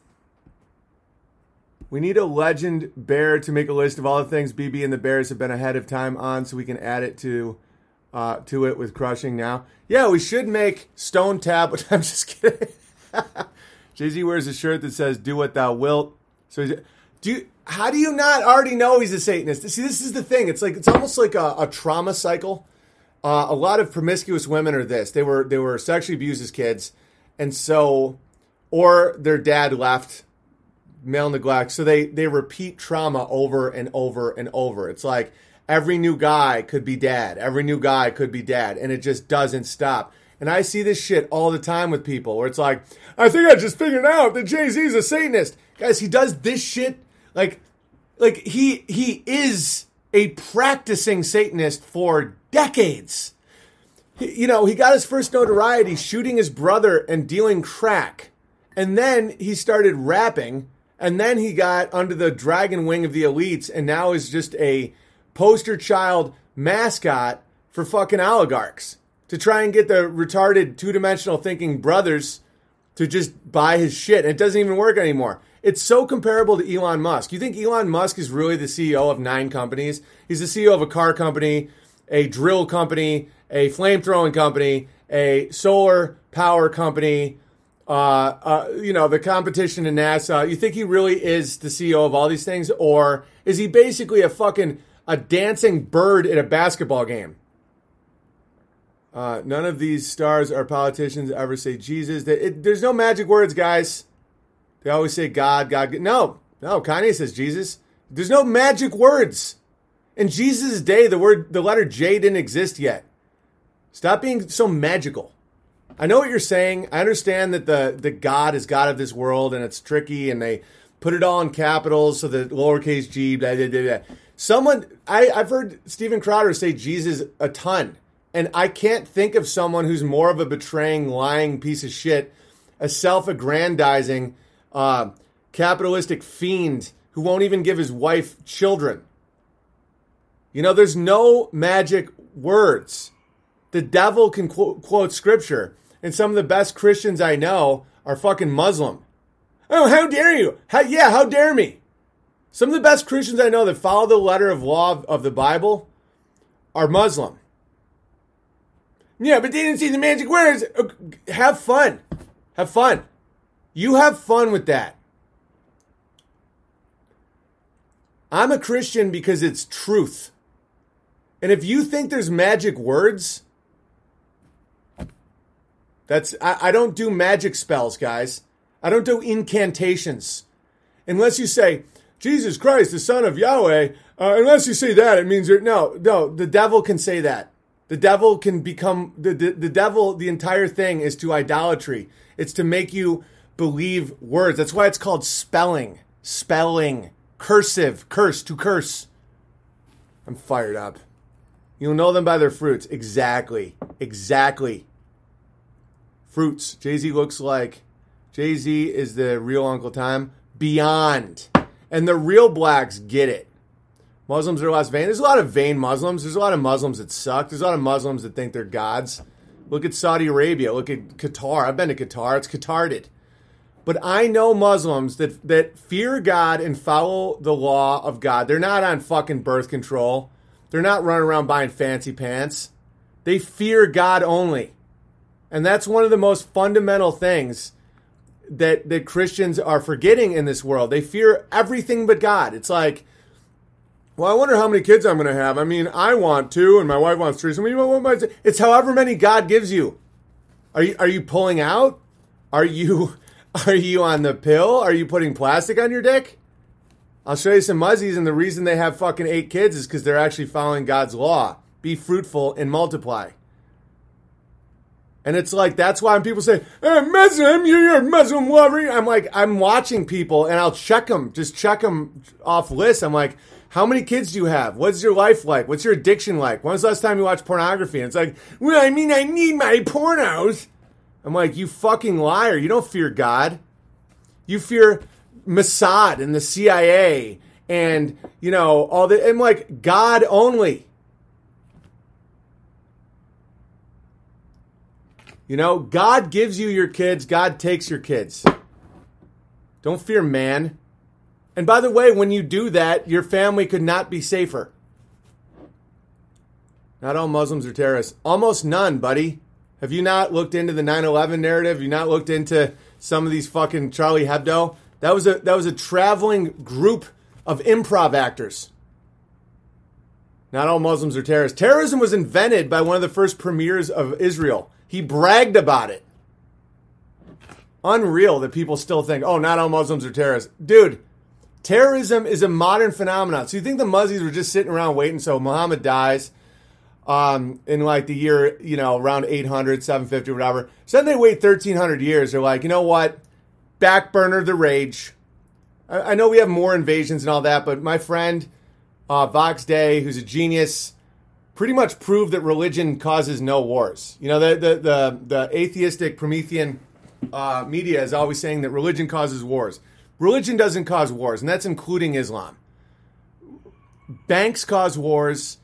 We need a legend bear to make a list of all the things BB and the Bears have been ahead of time on, so we can add it to it with crushing now. Yeah, we should make stone tablet. I'm just kidding. Jay-Z wears a shirt that says "Do what thou wilt." So, how do you not already know he's a Satanist? See, this is the thing. It's almost like a trauma cycle. A lot of promiscuous women are this. They were sexually abused as kids, and so, or their dad left, male neglect. So they repeat trauma over and over and over. It's like every new guy could be dad. Every new guy could be dad, and it just doesn't stop. And I see this shit all the time with people where it's like, I think I just figured out that Jay-Z's a Satanist. Guys, he does this shit like he is a practicing Satanist for decades. He got his first notoriety shooting his brother and dealing crack. And then he started rapping, and then he got under the dragon wing of the elites, and now is just a poster child mascot for fucking oligarchs to try and get the retarded two-dimensional thinking brothers to just buy his shit. And it doesn't even work anymore. It's so comparable to Elon Musk. You think Elon Musk is really the CEO of 9 companies? He's the CEO of a car company, a drill company, a flamethrowing company, a solar power company, the competition in NASA. You think he really is the CEO of all these things? Or is he basically a dancing bird at a basketball game? None of these stars or politicians ever say Jesus. There's no magic words, guys. They always say God. No, Kanye says Jesus. There's no magic words. In Jesus' day, the letter J didn't exist yet. Stop being so magical. I know what you're saying. I understand that the God is God of this world, and it's tricky, and they put it all in capitals, so the lowercase g, blah, blah, blah, blah. I've heard Steven Crowder say Jesus a ton, and I can't think of someone who's more of a betraying, lying piece of shit, a self-aggrandizing, capitalistic fiend who won't even give his wife children. You know, there's no magic words. The devil can quote scripture. And some of the best Christians I know are fucking Muslim. Oh, how dare you? How dare me? Some of the best Christians I know that follow the letter of law of the Bible are Muslim. Yeah, but they didn't see the magic words. Have fun. Have fun. You have fun with that. I'm a Christian because it's truth. And if you think there's magic words, I don't do magic spells, guys. I don't do incantations. Unless you say, Jesus Christ, the Son of Yahweh, unless you say that, it means no, the devil can say that. The devil can become, the devil, the entire thing is to idolatry. It's to make you believe words. That's why it's called spelling. Spelling. Cursive. Curse. To curse. I'm fired up. You'll know them by their fruits. Exactly. Exactly. Fruits. Jay-Z looks like, Jay-Z is the real Uncle Tom. Beyond. And the real blacks get it. Muslims are less vain. There's a lot of vain Muslims. There's a lot of Muslims that suck. There's a lot of Muslims that think they're gods. Look at Saudi Arabia. Look at Qatar. I've been to Qatar. It's Qatarded. But I know Muslims that fear God and follow the law of God. They're not on fucking birth control. They're not running around buying fancy pants. They fear God only. And that's one of the most fundamental things that Christians are forgetting in this world. They fear everything but God. It's like, well, I wonder how many kids I'm going to have. I mean, I want 2 and my wife wants 3. So it's however many God gives you. Are you pulling out? Are you on the pill? Are you putting plastic on your dick? I'll show you some muzzies, and the reason they have fucking 8 kids is because they're actually following God's law. Be fruitful and multiply. And it's like, that's why when people say, hey, Muslim, you're a Muslim lover. I'm like, I'm watching people, and I'll check them off lists. I'm like, how many kids do you have? What's your life like? What's your addiction like? When's the last time you watched pornography? And it's like, well, I mean, I need my pornos. I'm like, you fucking liar. You don't fear God. You fear Mossad and the CIA and, you know, all the, and like, God only. You know, God gives you your kids. God takes your kids. Don't fear man. And by the way, when you do that, your family could not be safer. Not all Muslims are terrorists. Almost none, buddy. Have you not looked into the 9/11 narrative? Have you not looked into some of these fucking Charlie Hebdo? That was a traveling group of improv actors. Not all Muslims are terrorists. Terrorism was invented by one of the first premiers of Israel. He bragged about it. Unreal that people still think, oh, not all Muslims are terrorists. Dude, terrorism is a modern phenomenon. So you think the Muzzies were just sitting around waiting so Muhammad dies in like the year, you know, around 800, 750, whatever. So then they wait 1,300 years. They're like, you know what? Back burner the rage. I know we have more invasions and all that, but my friend Vox Day, who's a genius, pretty much proved that religion causes no wars. You know, the atheistic Promethean media is always saying that religion causes wars. Religion doesn't cause wars, and that's including Islam. Banks cause wars.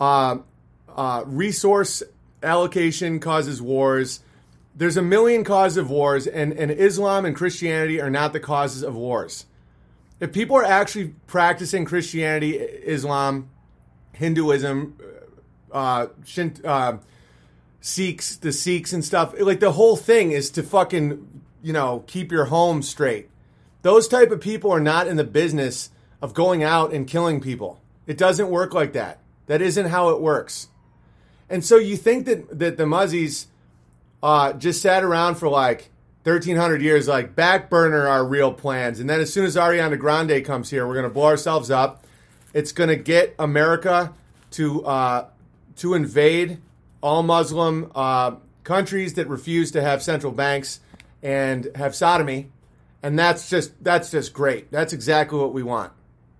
Resource allocation causes wars. There's a million causes of wars, and Islam and Christianity are not the causes of wars. If people are actually practicing Christianity, Islam, Hinduism, Sikhs, the Sikhs and stuff, like the whole thing is to fucking, you know, keep your home straight. Those type of people are not in the business of going out and killing people. It doesn't work like that. That isn't how it works. And so you think that the Muzzies just sat around for like 1,300 years, like back burner our real plans. And then as soon as Ariana Grande comes here, we're going to blow ourselves up. It's going to get America to invade all Muslim countries that refuse to have central banks and have sodomy. And that's just great. That's exactly what we want.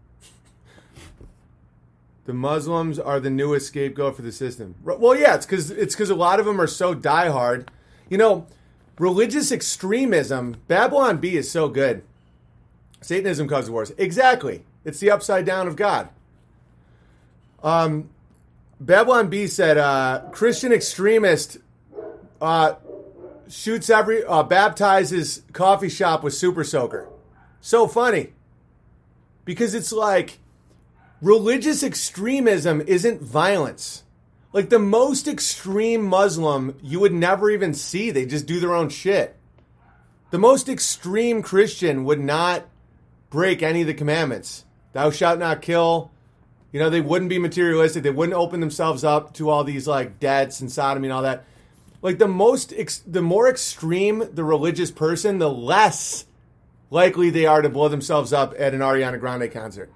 The Muslims are the newest scapegoat for the system. Well, yeah, it's because a lot of them are so diehard. You know, religious extremism, Babylon Bee is so good. Satanism causes wars. Exactly. It's the upside down of God. Babylon B said, Christian extremist shoots baptizes coffee shop with super soaker. So funny. Because it's like, religious extremism isn't violence. Like the most extreme Muslim you would never even see. They just do their own shit. The most extreme Christian would not break any of the commandments. Thou shalt not kill. You know, they wouldn't be materialistic. They wouldn't open themselves up to all these like debts and sodomy and all that. Like the more extreme the religious person, the less likely they are to blow themselves up at an Ariana Grande concert.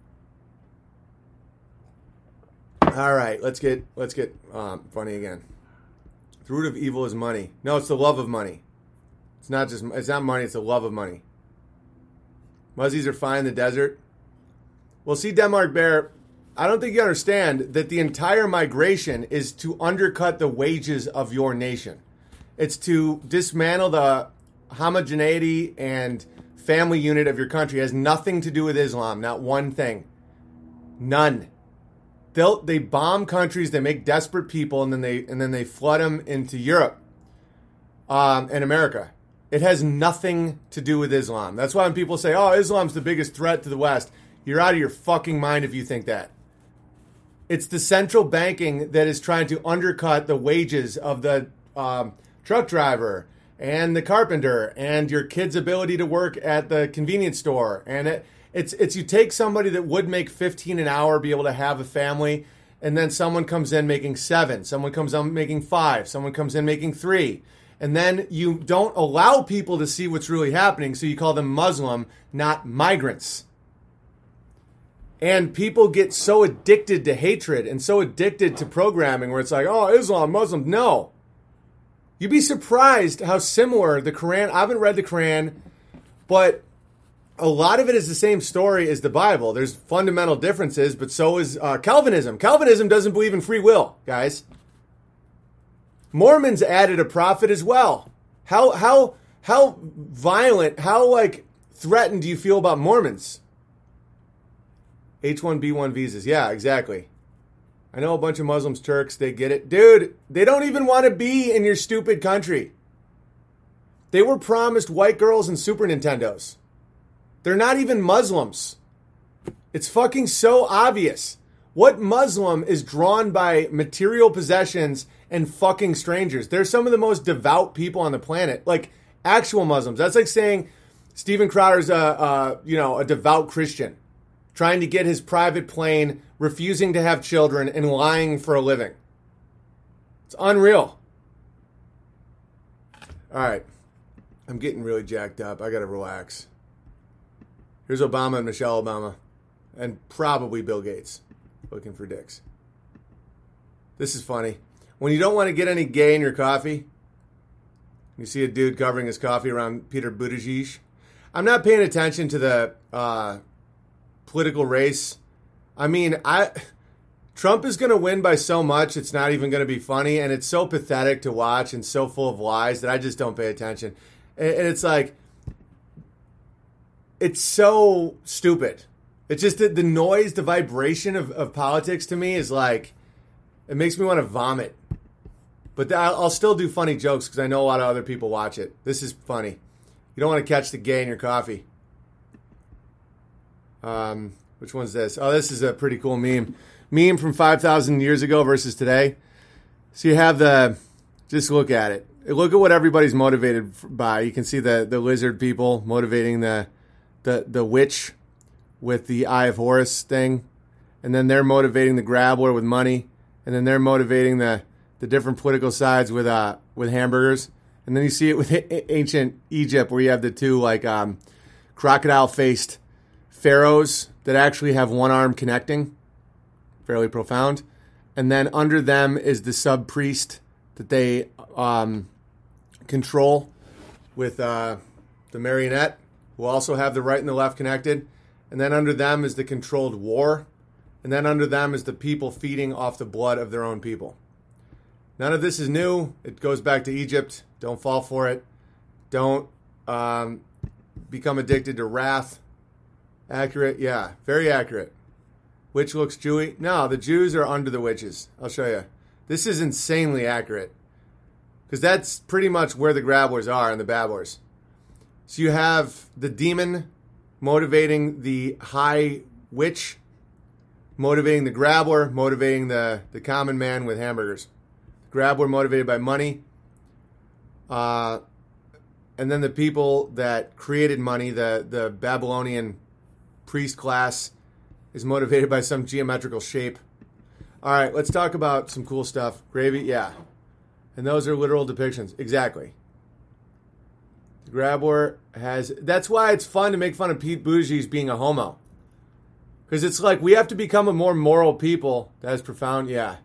All right, let's get funny again. The root of evil is money. No, it's the love of money. It's not money, it's the love of money. Muzzies are fine in the desert. Well, see, Denmark Bear, I don't think you understand that the entire migration is to undercut the wages of your nation. It's to dismantle the homogeneity and family unit of your country. It has nothing to do with Islam, not one thing. None. They bomb countries, they make desperate people, and then they flood them into Europe and America. It has nothing to do with Islam. That's why when people say, "Oh, Islam's the biggest threat to the West," you're out of your fucking mind if you think that. It's the central banking that is trying to undercut the wages of the truck driver and the carpenter and your kid's ability to work at the convenience store. And it's you take somebody that would make 15 an hour, be able to have a family, and then someone comes in making 7, someone comes in making 5, someone comes in making 3. And then you don't allow people to see what's really happening, so you call them Muslim, not migrants. And people get so addicted to hatred and so addicted to programming where it's like, oh, Islam, Muslim. No. You'd be surprised how similar the Quran, I haven't read the Quran, but a lot of it is the same story as the Bible. There's fundamental differences, but so is Calvinism. Calvinism doesn't believe in free will, guys. Mormons added a prophet as well. How violent, how like threatened do you feel about Mormons? H-1B1 visas. Yeah, exactly. I know a bunch of Muslims, Turks, they get it. Dude, they don't even want to be in your stupid country. They were promised white girls and Super Nintendos. They're not even Muslims. It's fucking so obvious. What Muslim is drawn by material possessions and fucking strangers? They're some of the most devout people on the planet. Like, actual Muslims. That's like saying Steven Crowder's a devout Christian. Trying to get his private plane, refusing to have children, and lying for a living. It's unreal. All right. I'm getting really jacked up. I got to relax. Here's Obama and Michelle Obama. And probably Bill Gates. Looking for dicks. This is funny. When you don't want to get any gay in your coffee, you see a dude covering his coffee around Peter Buttigieg. I'm not paying attention to the political race. I mean, Trump is going to win by so much, it's not even going to be funny. And it's so pathetic to watch and so full of lies that I just don't pay attention. And it's like, it's so stupid. It's just the noise, the vibration of politics to me is like, it makes me want to vomit. But I'll still do funny jokes because I know a lot of other people watch it. This is funny. You don't want to catch the gay in your coffee. Which one's this? Oh, this is a pretty cool meme. Meme from 5,000 years ago versus today. So you have just look at it. Look at what everybody's motivated by. You can see the lizard people motivating the witch with the Eye of Horus thing. And then they're motivating the grabbler with money. And then they're motivating the different political sides with hamburgers. And then you see it with ancient Egypt where you have the two like crocodile-faced pharaohs that actually have one arm connecting. Fairly profound. And then under them is the sub-priest that they control with the marionette, who also have the right and the left connected. And then under them is the controlled war. And then under them is the people feeding off the blood of their own people. None of this is new. It goes back to Egypt. Don't fall for it. Don't become addicted to wrath. Accurate? Yeah, very accurate. Witch looks Jewy. No, the Jews are under the witches. I'll show you. This is insanely accurate. Because that's pretty much where the grabblers are and the babblers. So you have the demon motivating the high witch, motivating the grabbler, motivating the common man with hamburgers. The grabbler motivated by money. And then the people that created money, the Babylonian priest class, is motivated by some geometrical shape. All right, let's talk about some cool stuff. Gravy, yeah. And those are literal depictions. Exactly. The grabbler has... That's why it's fun to make fun of Pete Buttigieg being a homo. Because it's like, we have to become a more moral people. That is profound, yeah.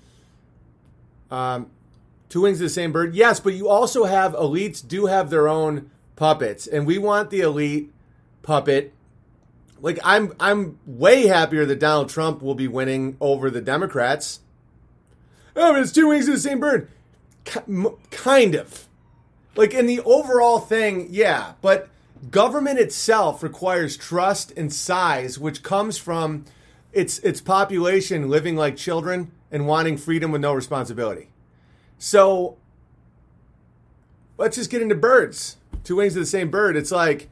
Two wings of the same bird. Yes, but you also have... Elites do have their own puppets. And we want the elite puppet... Like, I'm way happier that Donald Trump will be winning over the Democrats. Oh, but it's two wings of the same bird. Kind of. Like, in the overall thing, yeah. But government itself requires trust and size, which comes from its population living like children and wanting freedom with no responsibility. So, let's just get into birds. Two wings of the same bird. It's like...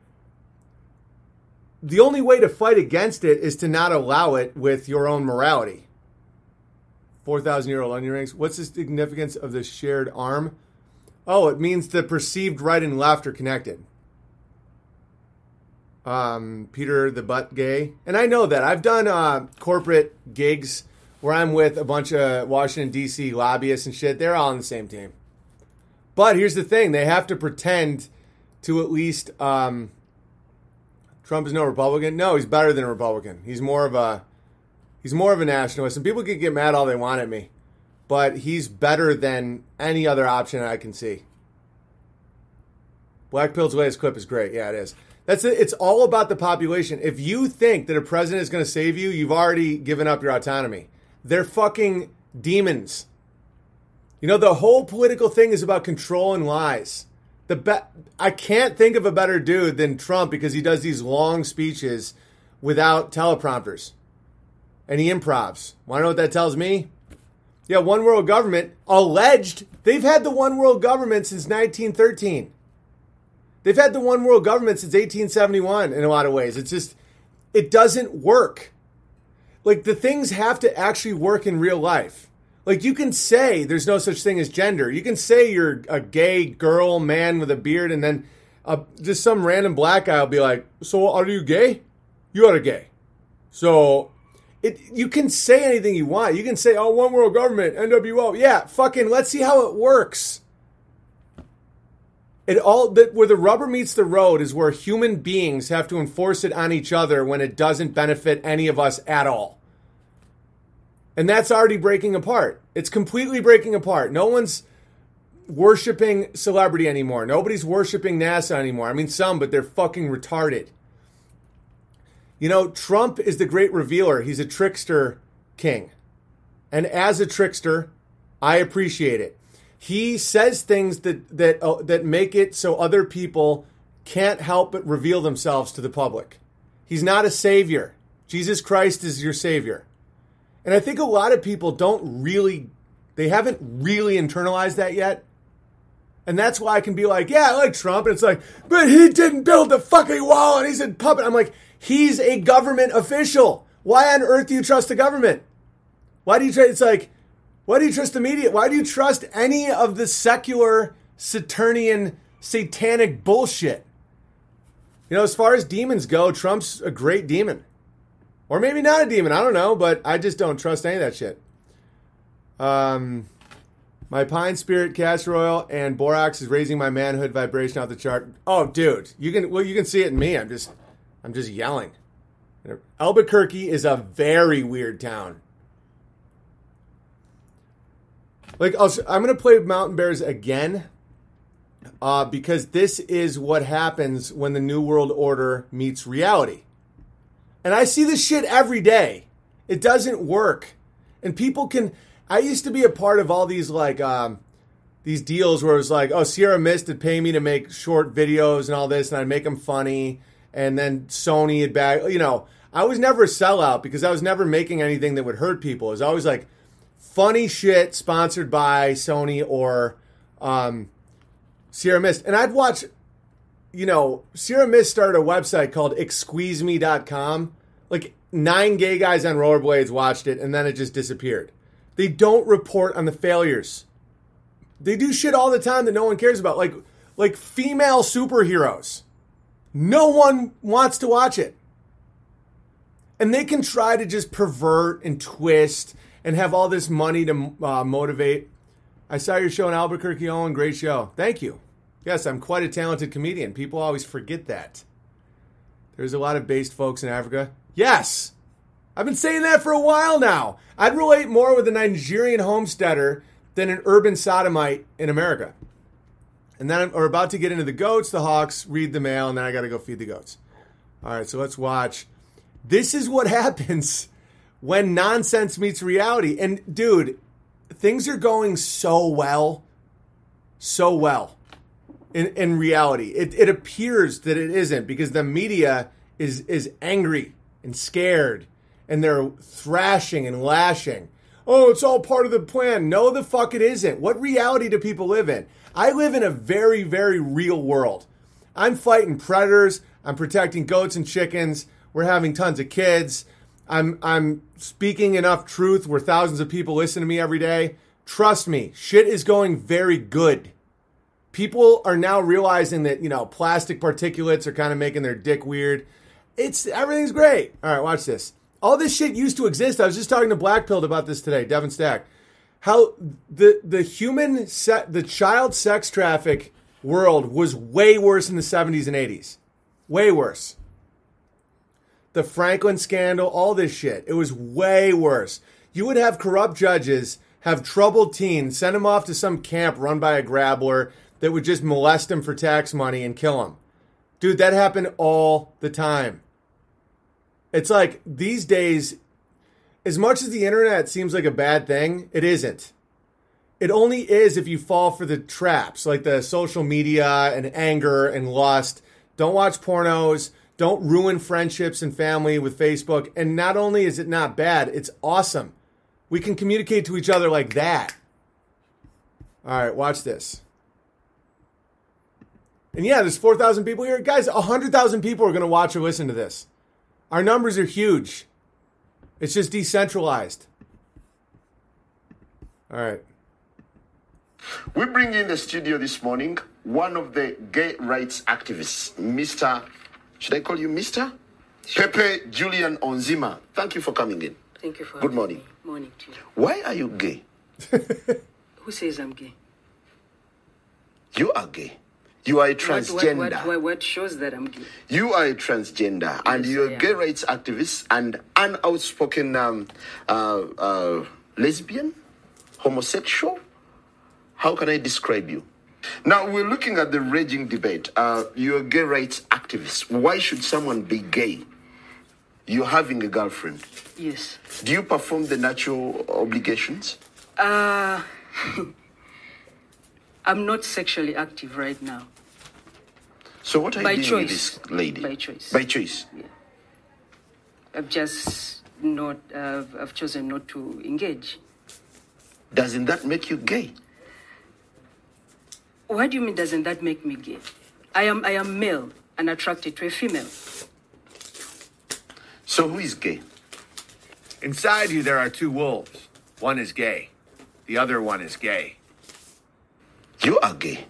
The only way to fight against it is to not allow it with your own morality. 4,000-year-old onion rings. What's the significance of the shared arm? Oh, it means the perceived right and left are connected. Peter the Butt Gay. And I know that. I've done corporate gigs where I'm with a bunch of Washington, D.C. lobbyists and shit. They're all on the same team. But here's the thing. They have to pretend to at least... Trump is no Republican. No, he's better than a Republican. He's more of a nationalist. And people can get mad all they want at me, but he's better than any other option I can see. Black Pill's latest clip is great. Yeah, it is. That's it. It's all about the population. If you think that a president is going to save you, you've already given up your autonomy. They're fucking demons. You know, the whole political thing is about control and lies. I can't think of a better dude than Trump because he does these long speeches without teleprompters. And he improvs. Want to know what that tells me? Yeah, one world government, alleged. They've had the one world government since 1913. They've had the one world government since 1871 in a lot of ways. It's just, it doesn't work. Like, the things have to actually work in real life. Like, you can say there's no such thing as gender. You can say you're a gay girl, man with a beard, and then just some random black guy will be like, so are you gay? You are gay. So you can say anything you want. You can say, oh, one world government, NWO. Yeah, fucking let's see how it works. Where the rubber meets the road is where human beings have to enforce it on each other when it doesn't benefit any of us at all. And that's already breaking apart. It's completely breaking apart. No one's worshiping celebrity anymore. Nobody's worshiping NASA anymore. I mean, some, but they're fucking retarded. You know, Trump is the great revealer. He's a trickster king. And as a trickster, I appreciate it. He says things that make it so other people can't help but reveal themselves to the public. He's not a savior. Jesus Christ is your savior. And I think a lot of people they haven't really internalized that yet. And that's why I can be like, yeah, I like Trump. And it's like, but he didn't build the fucking wall and he's a puppet. I'm like, he's a government official. Why on earth do you trust the government? Why do you trust the media? Why do you trust any of the secular, Saturnian, satanic bullshit? You know, as far as demons go, Trump's a great demon. Or maybe not a demon, I don't know, but I just don't trust any of that shit. My Pine Spirit castor oil and borax is raising my manhood vibration off the chart. Oh, dude, you can see it in me. I'm just yelling. Albuquerque is a very weird town. Like, I'm going to play Mountain Bears again because this is what happens when the New World Order meets reality. And I see this shit every day. It doesn't work. And people can... I used to be a part of all these, like, these deals where it was like, oh, Sierra Mist would pay me to make short videos and all this, and I'd make them funny. And then Sony had bag... You know, I was never a sellout because I was never making anything that would hurt people. It was always like funny shit sponsored by Sony or Sierra Mist. And I'd watch, Sierra Mist started a website called exqueezeme.com. Like 9 gay guys on rollerblades watched it, and then it just disappeared. They don't report on the failures. They do shit all the time that no one cares about, like female superheroes. No one wants to watch it. And they can try to just pervert and twist and have all this money to motivate. I saw your show in Albuquerque, Owen. Great show. Thank you. Yes, I'm quite a talented comedian. People always forget that. There's a lot of based folks in Africa. Yes. I've been saying that for a while now. I'd relate more with a Nigerian homesteader than an urban sodomite in America. And then we're about to get into the goats, the hawks, read the mail, and then I got to go feed the goats. All right, so let's watch. This is what happens when nonsense meets reality. And, dude, things are going so well in reality. It appears that it isn't because the media is angry and scared, and they're thrashing and lashing. Oh, it's all part of the plan. No, the fuck it isn't. What reality do people live in? I live in a very, very real world. I'm fighting predators. I'm protecting goats and chickens. We're having tons of kids. I'm speaking enough truth where thousands of people listen to me every day. Trust me, shit is going very good. People are now realizing that, plastic particulates are kind of making their dick weird. Everything's great. All right, watch this. All this shit used to exist. I was just talking to Blackpilled about this today, Devin Stack. How the child sex traffic world was way worse in the 70s and 80s. Way worse. The Franklin scandal, all this shit. It was way worse. You would have corrupt judges have troubled teens, send them off to some camp run by a grabbler that would just molest them for tax money and kill them. Dude, that happened all the time. It's like these days, as much as the internet seems like a bad thing, it isn't. It only is if you fall for the traps, like the social media and anger and lust. Don't watch pornos. Don't ruin friendships and family with Facebook. And not only is it not bad, it's awesome. We can communicate to each other like that. All right, watch this. And yeah, there's 4,000 people here. Guys, 100,000 people are going to watch or listen to this. Our numbers are huge. It's just decentralized. All right. We bring in the studio this morning one of the gay rights activists, Mr. Should I call you Mr? Sure. Pepe Julian Onzima. Thank you for coming in. Thank you for Good morning. Me. Morning to you. Why are you gay? Who says I'm gay? You are gay. You are a transgender. What shows that I'm gay? You are a transgender, and you're a gay rights activist and an outspoken lesbian, homosexual. How can I describe you? Now, we're looking at the raging debate. You're a gay rights activist. Why should someone be gay? You're having a girlfriend. Yes. Do you perform the natural obligations? I'm not sexually active right now. So what are By you doing with choice. this lady? By choice. By choice? Yeah. I've just not, I've chosen not to engage. Doesn't that make you gay? What do you mean, doesn't that make me gay? I am male and attracted to a female. So who is gay? Inside you, there are 2 wolves. One is gay. The other one is gay. You are gay.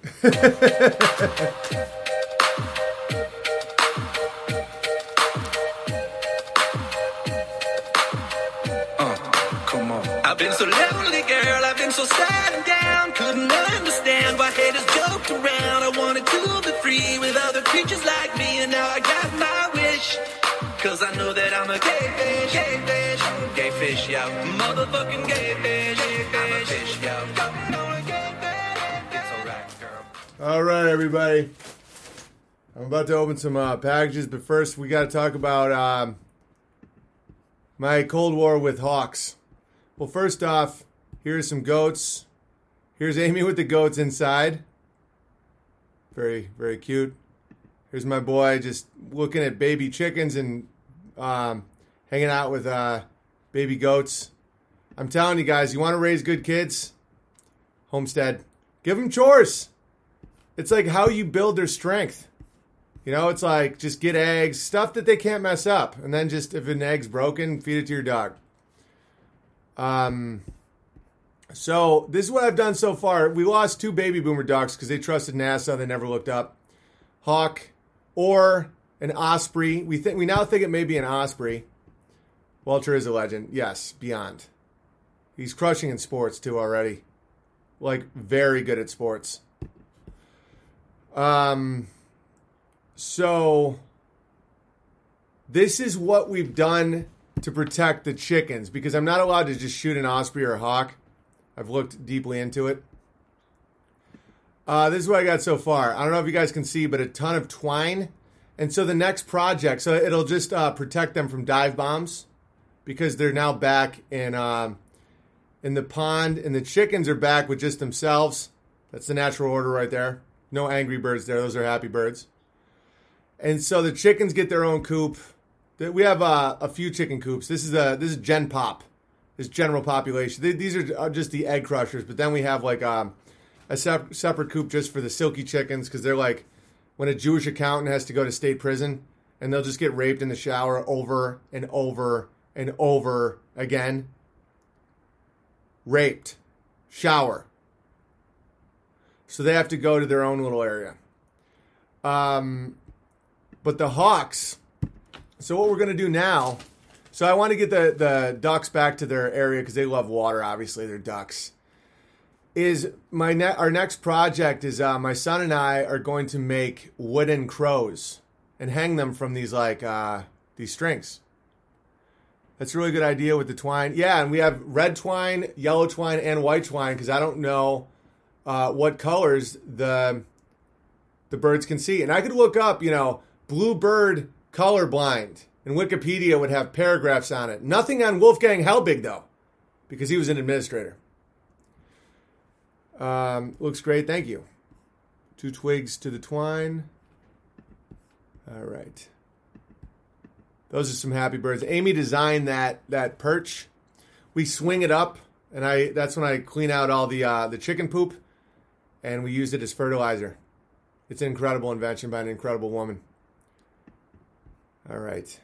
Come on. I've been so lonely, girl. I've been so sad and down. Couldn't understand why haters joked around. I wanted to be free with other creatures like me, and now I got my wish. Cause I know that I'm a gay fish, gay fish, yo. Motherfucking gay fish, I'm a fish, yo. It's alright, girl. All right, everybody. I'm about to open some packages, but first we got to talk about my Cold War with Hawks. Well, first off, here's some goats. Here's Amy with the goats inside. Very, very cute. Here's my boy just looking at baby chickens and hanging out with baby goats. I'm telling you guys, you want to raise good kids? Homestead. Give them chores. It's like how you build their strength. You know, it's like just get eggs, stuff that they can't mess up. And then just if an egg's broken, feed it to your dog. So this is what I've done so far. We lost 2 baby boomer ducks because they trusted NASA. They never looked up. Hawk or an osprey. We now think it may be an osprey. Walter is a legend. Yes, beyond. He's crushing in sports too already. Like very good at sports. So this is what we've done to protect the chickens because I'm not allowed to just shoot an osprey or a hawk. I've looked deeply into it. This is what I got so far. I don't know if you guys can see, but a ton of twine. And so the next project, so it'll just protect them from dive bombs because they're now back in the pond, and the chickens are back with just themselves. That's the natural order right there. No angry birds there. Those are happy birds. And so the chickens get their own coop. We have a few chicken coops. This is Gen Pop. This general population. These are just the egg crushers. But then we have like a separate coop just for the silky chickens because they're like when a Jewish accountant has to go to state prison and they'll just get raped in the shower over and over and over again. Raped. Shower. So they have to go to their own little area. But the hawks, so what we're going to do now, so I want to get the ducks back to their area because they love water, obviously, they're ducks, is our next project is my son and I are going to make wooden crows and hang them from these these strings. That's a really good idea with the twine. Yeah, and we have red twine, yellow twine, and white twine because I don't know what colors the birds can see. And I could look up, blue bird colorblind, and Wikipedia would have paragraphs on it. Nothing on Wolfgang Helbig, though, because he was an administrator. Looks great. Thank you. 2 twigs to the twine. All right. Those are some happy birds. Amy designed that perch. We swing it up, and that's when I clean out all the chicken poop, and we use it as fertilizer. It's an incredible invention by an incredible woman. All right.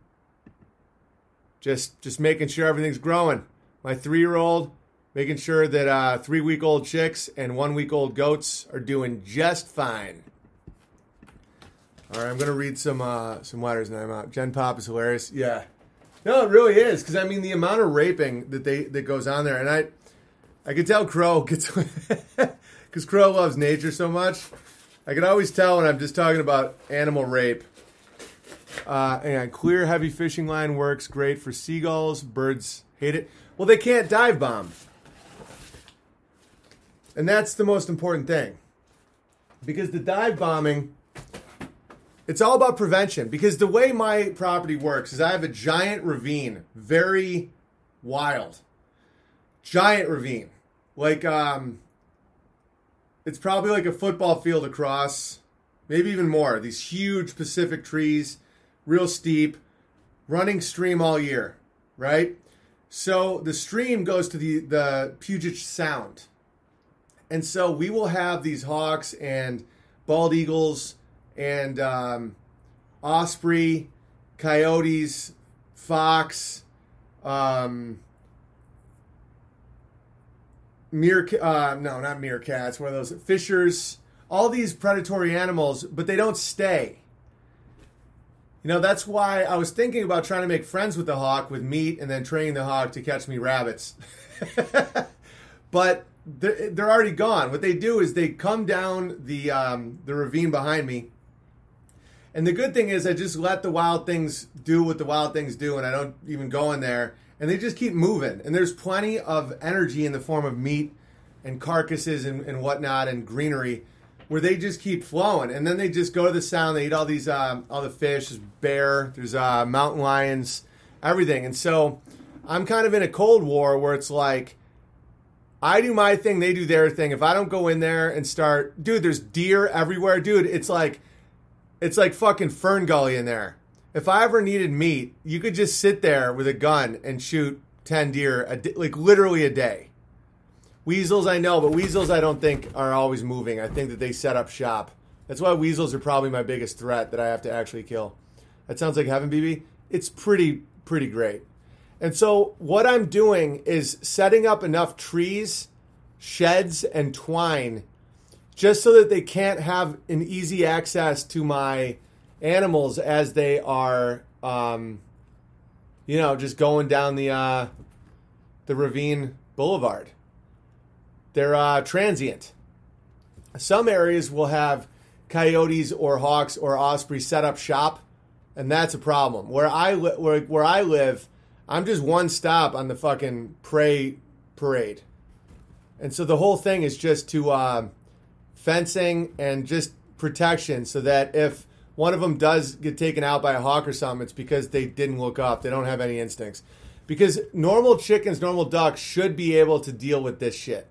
Just making sure everything's growing. My 3-year-old, making sure that 3-week-old chicks and 1-week-old goats are doing just fine. All right, I'm going to read some letters and I'm out. Gen Pop is hilarious. Yeah. No, it really is. Because, the amount of raping that goes on there. And I can tell Crow gets... Because Crow loves nature so much. I can always tell when I'm just talking about animal rape. And clear, heavy fishing line works great for seagulls. Birds hate it. Well, they can't dive bomb. And that's the most important thing. Because the dive bombing... It's all about prevention because the way my property works is I have a giant ravine, very wild, giant ravine. Like, it's probably like a football field across, maybe even more. These huge Pacific trees, real steep, running stream all year, right? So the stream goes to the Puget Sound. And so we will have these hawks and bald eagles and osprey, coyotes, fox, not meerkats, one of those, fishers, all these predatory animals, but they don't stay. That's why I was thinking about trying to make friends with the hawk with meat and then training the hawk to catch me rabbits. But they're already gone. What they do is they come down the ravine behind me. And the good thing is I just let the wild things do what the wild things do, and I don't even go in there. And they just keep moving. And there's plenty of energy in the form of meat and carcasses and whatnot and greenery where they just keep flowing. And then they just go to the sound. They eat all these all the fish. There's bear. There's mountain lions, everything. And so I'm kind of in a cold war where it's like I do my thing, they do their thing. If I don't go in there and there's deer everywhere. Dude, it's like fucking Fern Gully in there. if I ever needed meat, you could just sit there with a gun and shoot 10 deer, like literally a day. Weasels, I know, but weasels I don't think are always moving. I think that they set up shop. That's why weasels are probably my biggest threat that I have to actually kill. That sounds like heaven, BB. It's pretty great. And so what I'm doing is setting up enough trees, sheds, and twine just so that they can't have an easy access to my animals as they are, just going down the ravine boulevard. They're transient. Some areas will have coyotes or hawks or ospreys set up shop, and that's a problem. Where I live, I'm just one stop on the fucking prey parade. And so the whole thing is just to fencing and just protection so that if one of them does get taken out by a hawk or something, it's because they didn't look up. They don't have any instincts. Because normal chickens, normal ducks should be able to deal with this shit.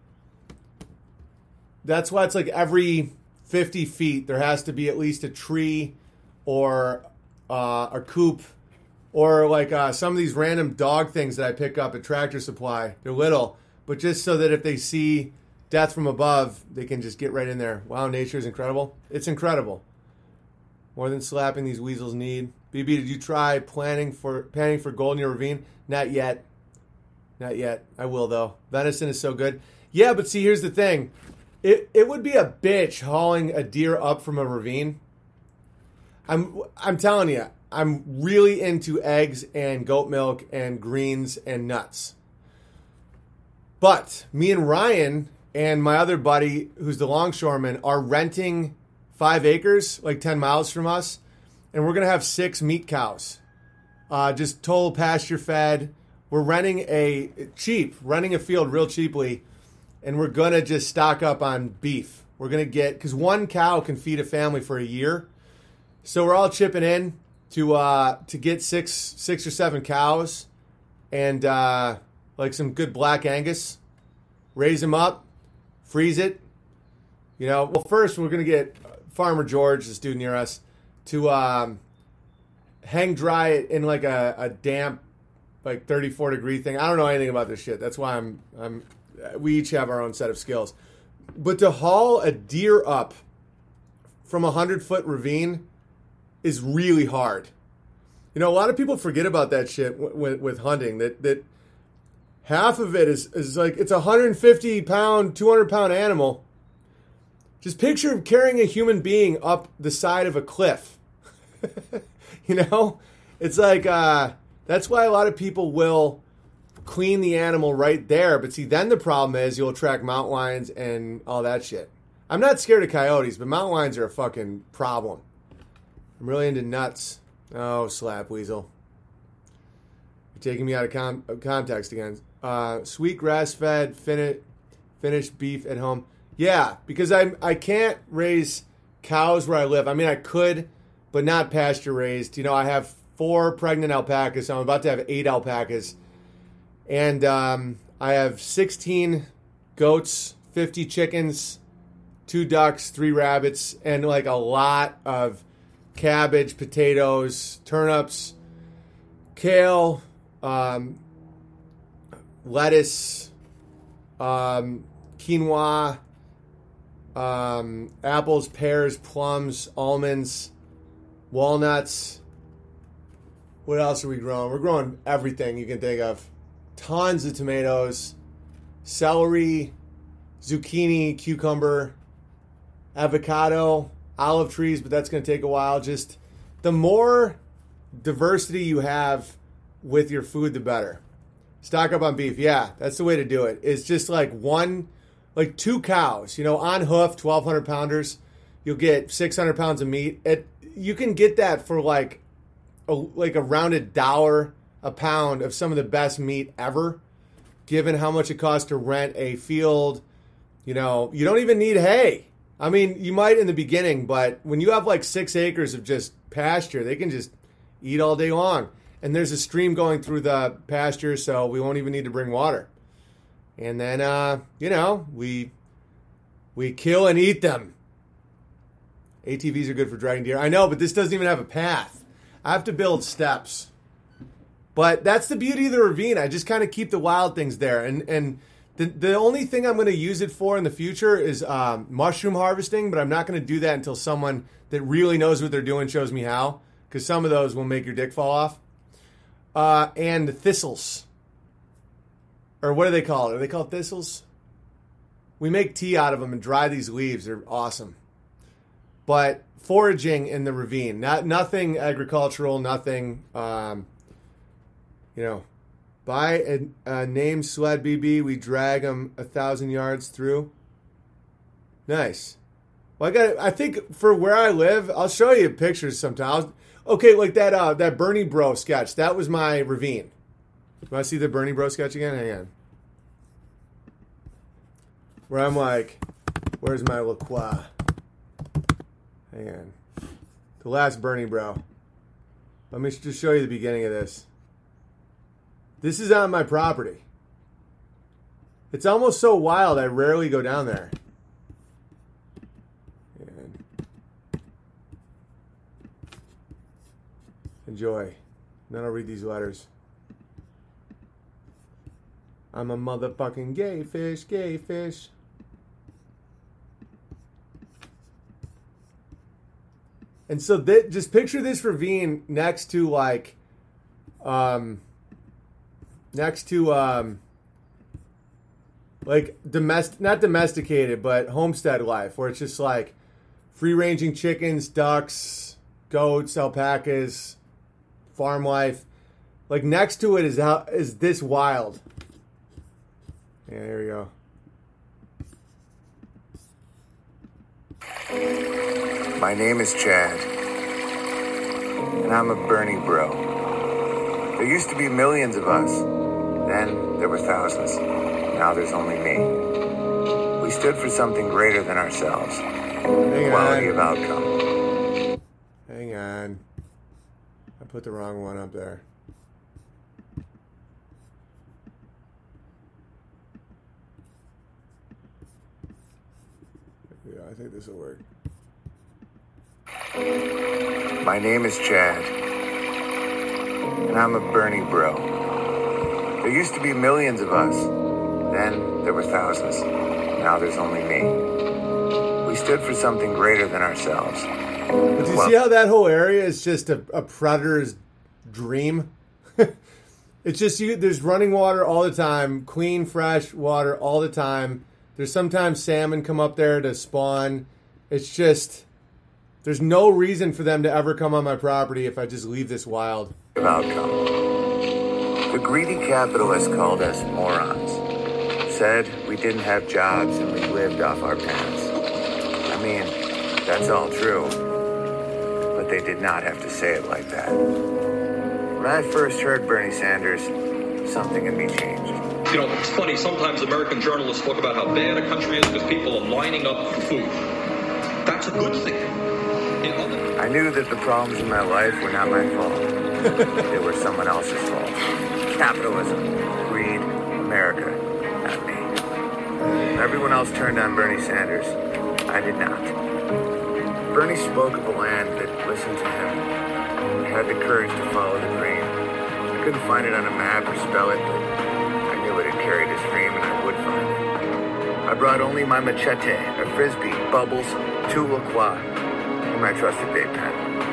That's why it's like every 50 feet there has to be at least a tree or a coop or like some of these random dog things that I pick up at Tractor Supply. They're little, but just so that if they see death from above, they can just get right in there. Wow, nature is incredible. It's incredible. More than slapping these weasels need. BB, did you try panning for gold in your ravine? Not yet. Not yet. I will, though. Venison is so good. Yeah, but see, here's the thing. It would be a bitch hauling a deer up from a ravine. I'm telling you, I'm really into eggs and goat milk and greens and nuts. But me and Ryan and my other buddy, who's the longshoreman, are renting 5 acres, like 10 miles from us, and we're going to have 6 meat cows. Just total pasture fed. We're renting a field real cheaply, and we're going to just stock up on beef. We're going to get, because 1 cow can feed a family for a year. So we're all chipping in to get six or 7 cows and like some good black Angus. Raise them up, freeze it. Well, first we're going to get Farmer George, this dude near us, to hang dry it in like a damp, like 34-degree thing. I don't know anything about this shit. That's why we each have our own set of skills. But to haul a deer up from a 100-foot ravine is really hard. A lot of people forget about that shit with hunting, that half of it is like, it's a 150-pound, 200-pound animal. Just picture carrying a human being up the side of a cliff. It's like, that's why a lot of people will clean the animal right there. But see, then the problem is you'll attract mountain lions and all that shit. I'm not scared of coyotes, but mountain lions are a fucking problem. I'm really into nuts. Oh, slap weasel. You're taking me out of context again. Sweet grass-fed, finished beef at home. Yeah, because I can't raise cows where I live. I mean, I could, but not pasture-raised. I have 4 pregnant alpacas, so I'm about to have 8 alpacas. And I have 16 goats, 50 chickens, 2 ducks, 3 rabbits, and like a lot of cabbage, potatoes, turnips, kale, lettuce, quinoa, apples, pears, plums, almonds, walnuts. What else are we growing? We're growing everything you can think of. Tons of tomatoes, celery, zucchini, cucumber, avocado, olive trees, but that's going to take a while. Just the more diversity you have with your food, the better. Stock up on beef. Yeah, that's the way to do it. It's just like 2 cows, on hoof, 1,200 pounders. You'll get 600 pounds of meat. You can get that for like around $1 a pound of some of the best meat ever, given how much it costs to rent a field. You don't even need hay. I mean, you might in the beginning, but when you have like 6 acres of just pasture, they can just eat all day long. And there's a stream going through the pasture, so we won't even need to bring water. And then, we kill and eat them. ATVs are good for dragging deer. I know, but this doesn't even have a path. I have to build steps. But that's the beauty of the ravine. I just kind of keep the wild things there. And the only thing I'm going to use it for in the future is mushroom harvesting, but I'm not going to do that until someone that really knows what they're doing shows me how, because some of those will make your dick fall off. And thistles. Or what do they call it? Are they called thistles? We make tea out of them and dry these leaves. They're awesome. But foraging in the ravine, nothing agricultural, nothing, buy a named sled BB. We drag them 1,000 yards through. Nice. Well, I think for where I live, I'll show you pictures sometime. Okay, like that Bernie Bro sketch. That was my ravine. You want to see the Bernie Bro sketch again? Hang on. Where I'm like, where's my La Croix? Hang on. The last Bernie Bro. Let me just show you the beginning of this. This is on my property. It's almost so wild, I rarely go down there. And enjoy. Then I'll read these letters. I'm a motherfucking gay fish, gay fish. And so just picture this ravine next to like not domesticated, but homestead life, where it's just like free-ranging chickens, ducks, goats, alpacas, farm life. Like next to it is this wild. Yeah, here we go. My name is Chad, and I'm a Bernie Bro. There used to be millions of us. Then there were thousands. Now there's only me. We stood for something greater than ourselves. Quality of outcome. Hang on. I put the wrong one up there. Yeah, I think this will work. My name is Chad, and I'm a Bernie Bro. There used to be millions of us. Then there were thousands. Now there's only me. We stood for something greater than ourselves. But do you see how that whole area is just a predator's dream? It's just there's running water all the time, clean, fresh water all the time. There's sometimes salmon come up there to spawn. It's just, there's no reason for them to ever come on my property if I just leave this wild. Outcome. The greedy capitalists called us morons. Said we didn't have jobs and we lived off our pants. I mean, that's all true. But they did not have to say it like that. When I first heard Bernie Sanders, something in me changed. You know, it's funny, sometimes American journalists talk about how bad a country is because people are lining up for food. That's a good thing. I knew that the problems in my life were not my fault. They were someone else's fault. Capitalism, greed, America, not me. Everyone else turned on Bernie Sanders. I did not. Bernie spoke of a land that listened to him and had the courage to follow the dream. I couldn't find it on a map or spell it, but I knew it had carried his dream and I would find it. I brought only my machete, a frisbee, bubbles, 2 La Croix, and my trusted vape pen.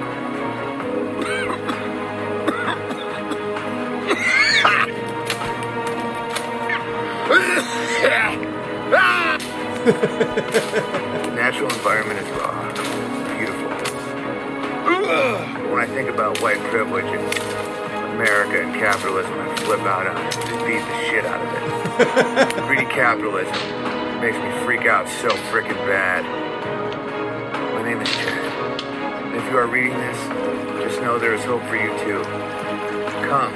Natural environment is raw, beautiful. When I think about white privilege and America and capitalism, I flip out on it and just beat the shit out of it. Greedy capitalism makes me freak out so frickin' bad. My name is Chad. And if you are reading this, just know there is hope for you too. Come.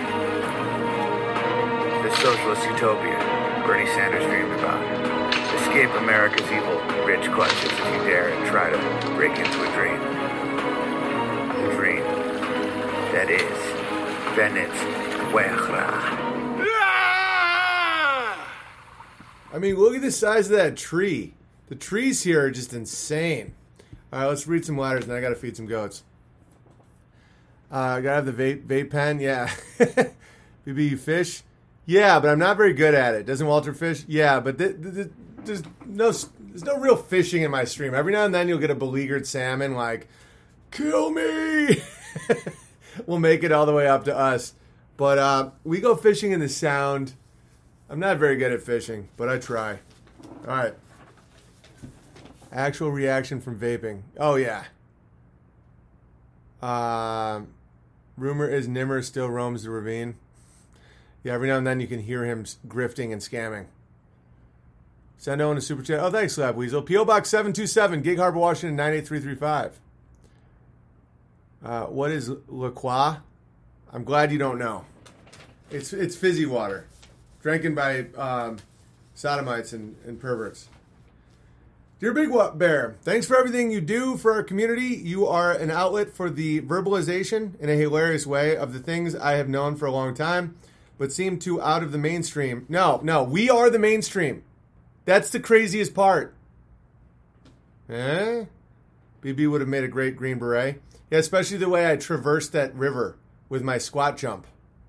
The socialist utopia Bernie Sanders dreamed about. Escape America's evil, rich clutches if you dare and try to break into a dream. A dream that is Venezuela. I mean, look at the size of that tree. The trees here are just insane. All right, let's read some letters, and I got to feed some goats. Gotta have the vape pen. Yeah. BB, you fish? Yeah, but I'm not very good at it. Doesn't Walter fish? Yeah, but there's no real fishing in my stream. Every now and then you'll get a beleaguered salmon like, kill me. We'll make it all the way up to us. But we go fishing in the Sound. I'm not very good at fishing, but I try. All right. Actual reaction from vaping. Oh, yeah. Rumor is Nimmer still roams the ravine. Yeah, every now and then you can hear him grifting and scamming. Send Owen a super chat. Oh, thanks, Slab Weasel. P.O. Box 727, Gig Harbor, Washington, 98335. What is La Croix? I'm glad you don't know. It's fizzy water. Drinking by sodomites and perverts. Dear Big Bear, thanks for everything you do for our community. You are an outlet for the verbalization in a hilarious way of the things I have known for a long time, but seem too out of the mainstream. No, we are the mainstream. That's the craziest part. BB would have made a great Green Beret. Yeah, especially the way I traversed that river with my squat jump.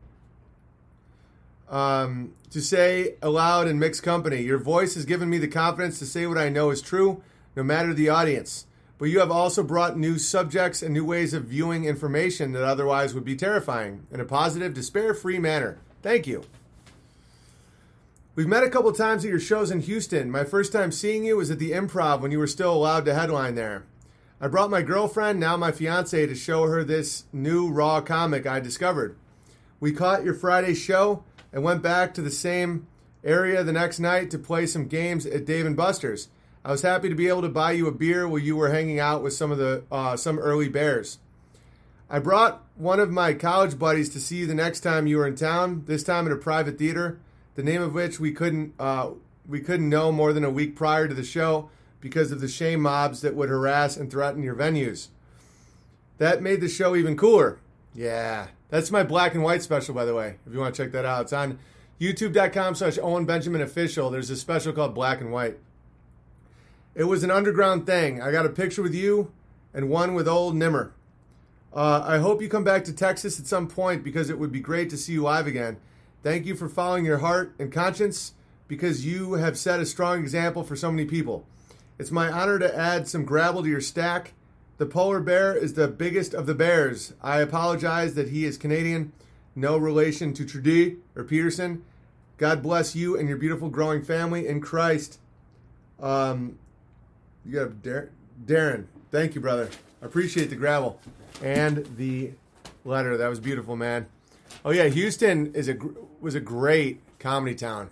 To say aloud in mixed company, your voice has given me the confidence to say what I know is true, no matter the audience. But you have also brought new subjects and new ways of viewing information that otherwise would be terrifying, in a positive, despair-free manner. Thank you. We've met a couple times at your shows in Houston. My first time seeing you was at the Improv when you were still allowed to headline there. I brought my girlfriend, now my fiancée, to show her this new raw comic I discovered. We caught your Friday show and went back to the same area the next night to play some games at Dave & Buster's. I was happy to be able to buy you a beer while you were hanging out with some early bears. I brought one of my college buddies to see you the next time you were in town, this time at a private theater, the name of which we couldn't know more than a week prior to the show because of the shame mobs that would harass and threaten your venues. That made the show even cooler. Yeah. That's my black and white special, by the way, if you want to check that out. It's on youtube.com/Owen Benjamin Official. There's a special called Black and White. It was an underground thing. I got a picture with you and one with old Nimmer. I hope you come back to Texas at some point because it would be great to see you live again. Thank you for following your heart and conscience because you have set a strong example for so many people. It's my honor to add some gravel to your stack. The polar bear is the biggest of the bears. I apologize that he is Canadian. No relation to Trudeau or Peterson. God bless you and your beautiful growing family in Christ. You got Darren. Thank you, brother. I appreciate the gravel and the letter. That was beautiful, man. Oh yeah, Houston was a great comedy town.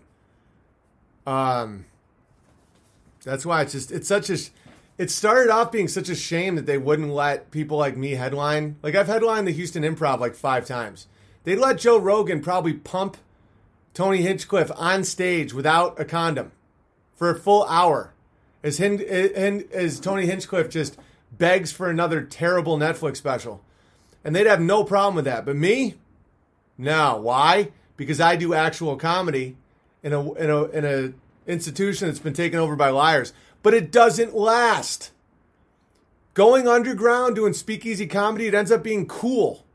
That's why it started off being such a shame that they wouldn't let people like me headline. Like, I've headlined the Houston Improv like 5 times. They'd let Joe Rogan probably pump Tony Hinchcliffe on stage without a condom for a full hour. As Tony Hinchcliffe just begs for another terrible Netflix special. And they'd have no problem with that. But me? No. Why? Because I do actual comedy in a institution that's been taken over by liars. But it doesn't last. Going underground, doing speakeasy comedy, it ends up being cool.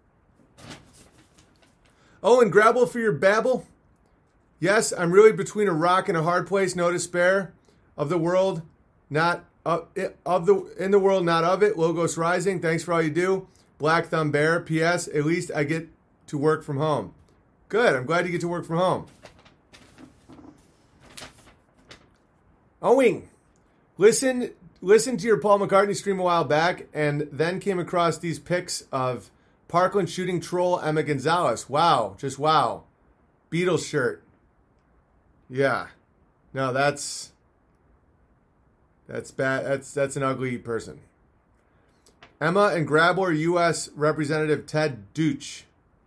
Oh, and grabble for your babble. Yes, I'm really between a rock and a hard place. No despair of the world, not in the world, not of it. Logos rising. Thanks for all you do. Black Thumb Bear. P.S. At least I get to work from home. Good. I'm glad you get to work from home. Owing. Listen to your Paul McCartney stream a while back and then came across these pics of Parkland shooting troll Emma Gonzalez. Wow. Just wow. Beatles shirt. Yeah. No, that's bad. That's an ugly person. Emma and Grabber U.S. Representative Ted Deutsch.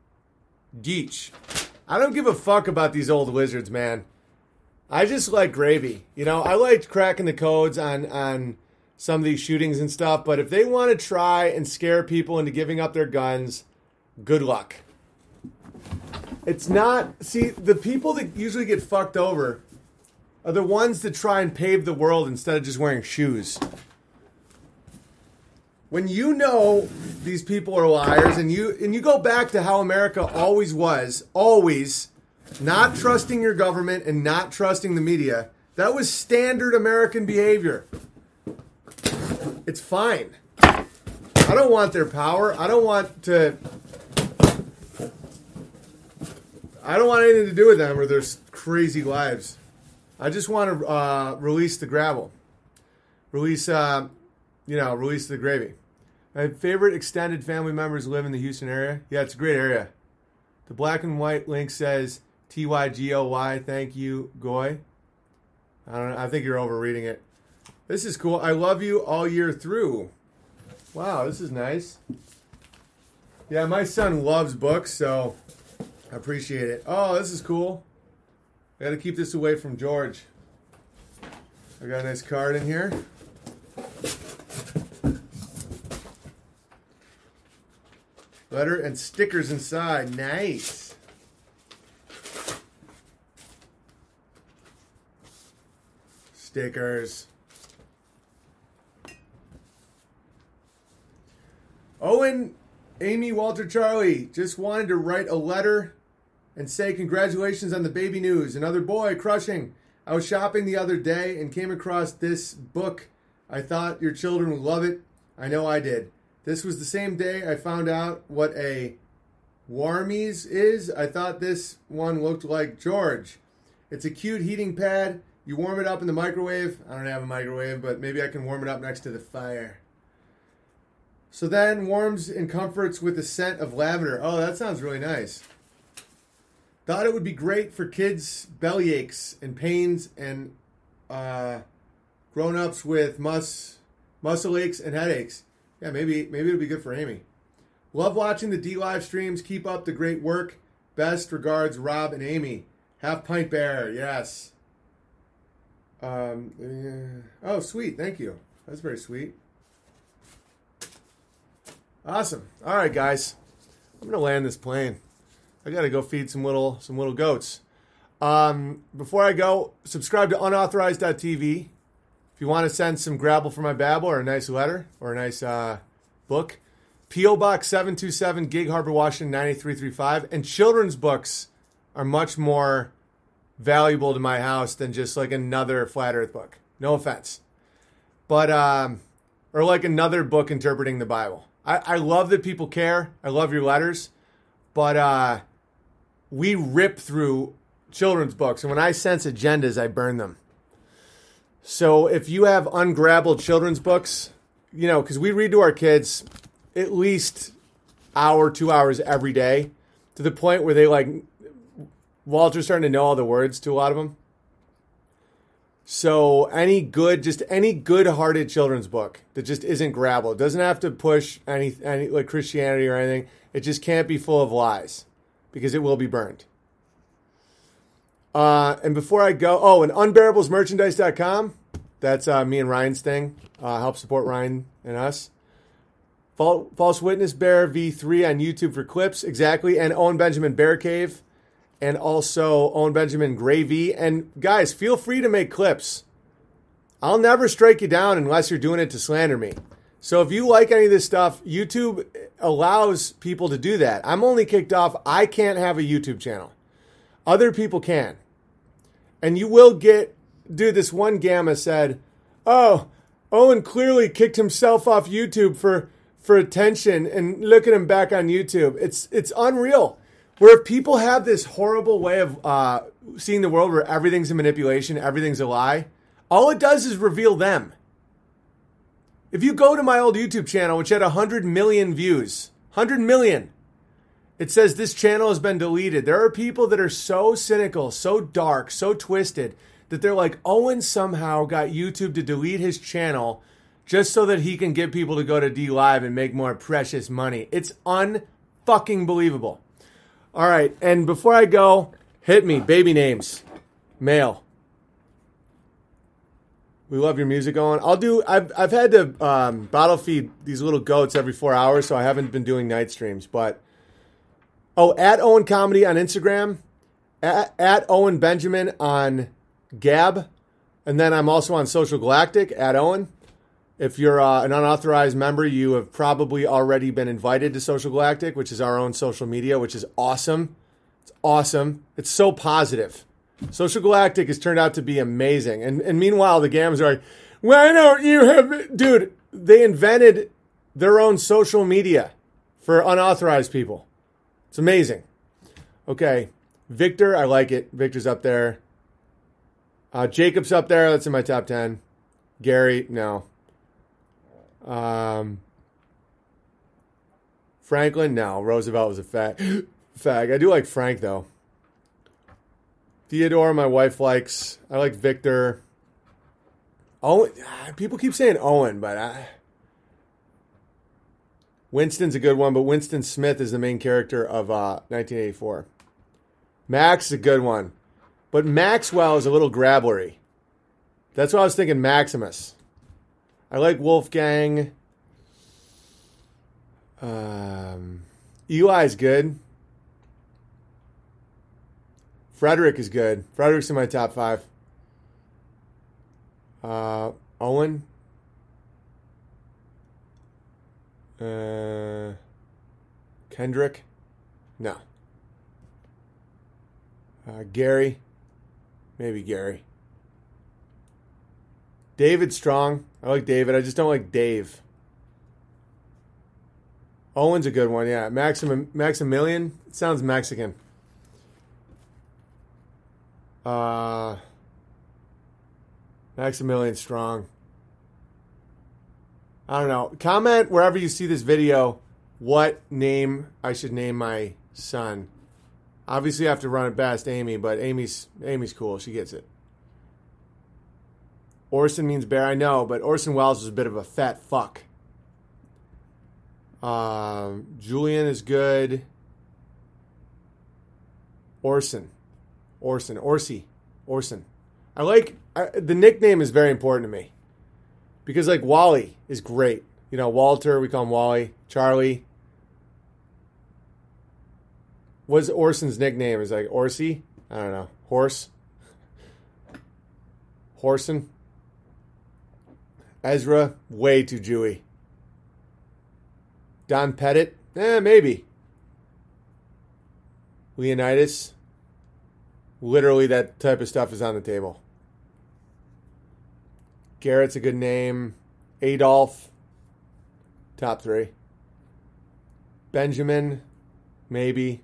I don't give a fuck about these old wizards, man. I just like gravy. You know, I liked cracking the codes on some of these shootings and stuff, but if they want to try and scare people into giving up their guns, good luck. It's not... See, the people that usually get fucked over are the ones that try and pave the world instead of just wearing shoes. When you know these people are liars, and you go back to how America always was, always not trusting your government and not trusting the media. That was standard American behavior. It's fine. I don't want their power. I don't want anything to do with them or their crazy lives. I just want to release the gravel. Release the gravy. My favorite extended family members live in the Houston area. Yeah, it's a great area. The black and white link says TYGOY. Thank you, Goy. I don't know. I think you're overreading it. This is cool. I love you all year through. Wow, this is nice. Yeah, my son loves books, so I appreciate it. Oh, this is cool. I got to keep this away from George. I got a nice card in here. Letter and stickers inside. Nice. Stickers. Owen, Amy, Walter, Charlie just wanted to write a letter and say congratulations on the baby news. Another boy, crushing. I was shopping the other day and came across this book. I thought your children would love it. I know I did. This was the same day I found out what a Warmies is. I thought this one looked like George. It's a cute heating pad. You warm it up in the microwave. I don't have a microwave, but maybe I can warm it up next to the fire. So then warms and comforts with the scent of lavender. Oh, that sounds really nice. Thought it would be great for kids' belly aches and pains and grown-ups with muscle aches and headaches. Yeah, maybe it'll be good for Amy. Love watching the D live streams. Keep up the great work. Best regards, Rob and Amy. Half Pint Bear, yes. Oh, sweet. Thank you. That's very sweet. Awesome. All right, guys. I'm gonna land this plane. I gotta go feed some little goats. Before I go, subscribe to unauthorized.tv. If you want to send some grabble for my babble or a nice letter or a nice book, P.O. Box 727, Gig Harbor, Washington 98335. And children's books are much more valuable to my house than just like another Flat Earth book. No offense. But, or like another book interpreting the Bible. I love that people care. I love your letters. But we rip through children's books. And when I sense agendas, I burn them. So if you have ungrabbled children's books, you know, because we read to our kids at least hour, 2 hours every day to the point where they like, Walter's starting to know all the words to a lot of them. So any good-hearted children's book that just isn't grabbled, it doesn't have to push any like Christianity or anything. It just can't be full of lies because it will be burned. And before I go, and unbearablesmerchandise.com. That's me and Ryan's thing. Help support Ryan and us. False Witness Bear V3 on YouTube for clips. Exactly. And Owen Benjamin Bear Cave. And also Owen Benjamin Gravy. And guys, feel free to make clips. I'll never strike you down unless you're doing it to slander me. So if you like any of this stuff, YouTube allows people to do that. I'm only kicked off. I can't have a YouTube channel. Other people can. And you will get, dude, this one Gamma said, oh, Owen clearly kicked himself off YouTube for attention, and look at him back on YouTube. It's unreal. Where people have this horrible way of seeing the world where everything's a manipulation, everything's a lie, all it does is reveal them. If you go to my old YouTube channel, which had 100 million views, 100 million, it says this channel has been deleted. There are people that are so cynical, so dark, so twisted, that they're like, Owen somehow got YouTube to delete his channel just so that he can get people to go to D Live and make more precious money. It's unfucking believable. All right, and before I go, hit me. Baby names. Male. We love your music, Owen. I've had to bottle feed these little goats every 4 hours, so I haven't been doing night streams, but... at Owen Comedy on Instagram, at Owen Benjamin on Gab, and then I'm also on Social Galactic, at Owen. If you're an unauthorized member, you have probably already been invited to Social Galactic, which is our own social media, which is awesome. It's awesome. It's so positive. Social Galactic has turned out to be amazing. And meanwhile, the Gams are like, why don't you have... Dude, they invented their own social media for unauthorized people. It's amazing. Okay. Victor, I like it. Victor's up there. Jacob's up there. That's in my top 10. Gary, no. Franklin, no. Roosevelt was a fag. I do like Frank, though. Theodore, my wife likes. I like Victor. Owen, people keep saying Owen, but Winston's a good one, but Winston Smith is the main character of 1984. Max is a good one, but Maxwell is a little grabblery. That's why I was thinking Maximus. I like Wolfgang. Eli's good. Frederick is good. Frederick's in my top 5. Owen. Kendrick. No. Gary. Maybe Gary. David Strong. I like David. I just don't like Dave. Owen's a good one, yeah. Maximilian. It sounds Mexican. Maximilian Strong. I don't know. Comment wherever you see this video what name I should name my son. Obviously, I have to run it past Amy, but Amy's cool. She gets it. Orson means bear, I know, but Orson Welles was a bit of a fat fuck. Julian is good. Orson. I like, the nickname is very important to me. Because, like, Wally is great. You know, Walter, we call him Wally. Charlie. What's Orson's nickname? Is like Orsi? I don't know. Horse? Horson? Ezra? Way too Jewy. Don Pettit? Maybe. Leonidas? Literally, that type of stuff is on the table. Garrett's a good name. Adolf, top 3. Benjamin, maybe.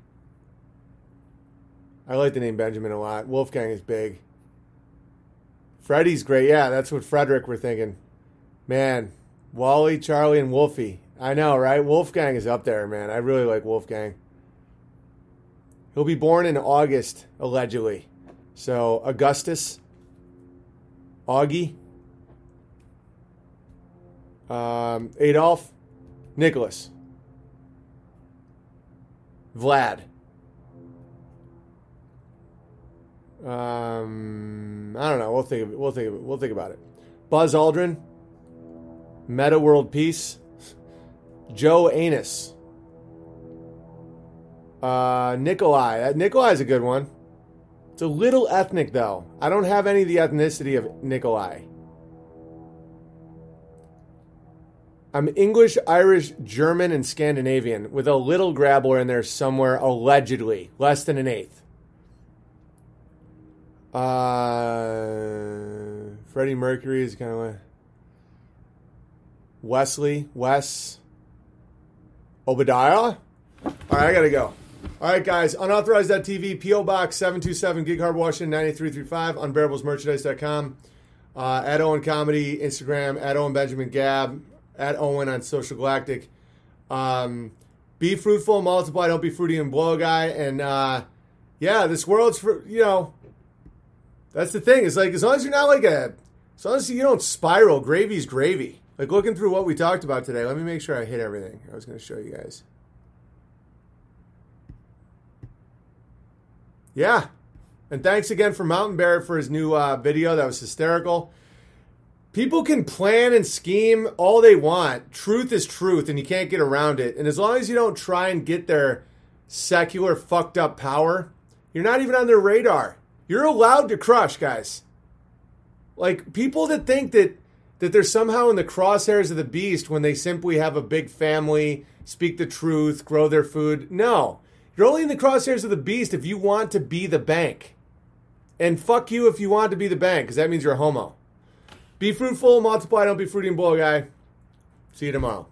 I like the name Benjamin a lot. Wolfgang is big. Freddie's great. Yeah, that's what Frederick we're thinking. Man, Wally, Charlie, and Wolfie. I know, right? Wolfgang is up there, man. I really like Wolfgang. He'll be born in August, allegedly. So, Augustus, Augie, Adolf, Nicholas, Vlad. I don't know. We'll think about it. Buzz Aldrin, Meta World Peace, Joe Anus, Nikolai. Nikolai's a good one. It's a little ethnic, though. I don't have any of the ethnicity of Nikolai. I'm English, Irish, German, and Scandinavian, with a little grabbler in there somewhere, allegedly. Less than an eighth. Freddie Mercury is kind of like... Wesley, Wes, Obadiah? All right, I gotta go. All right, guys, unauthorized.tv, P.O. Box 727, Gig Harbor, Washington, 98335, unbearablesmerchandise.com, at Owen Comedy, Instagram, at Owen Benjamin Gab, at Owen on Social Galactic. Be fruitful, multiply, don't be fruity and blow a guy. And, yeah, this world's, for, you know, that's the thing. It's like, as long as you're not like as long as you don't spiral, gravy's gravy. Like, looking through what we talked about today, let me make sure I hit everything. I was going to show you guys. Yeah. And thanks again for Mountain Bear for his new video. That was hysterical. People can plan and scheme all they want. Truth is truth, and you can't get around it. And as long as you don't try and get their secular fucked up power, you're not even on their radar. You're allowed to crush, guys. Like, people that think that that they're somehow in the crosshairs of the beast when they simply have a big family, speak the truth, grow their food. No. You're only in the crosshairs of the beast if you want to be the bank. And fuck you if you want to be the bank, because that means you're a homo. Be fruitful, multiply, don't be fruity and blow, guy. See you tomorrow.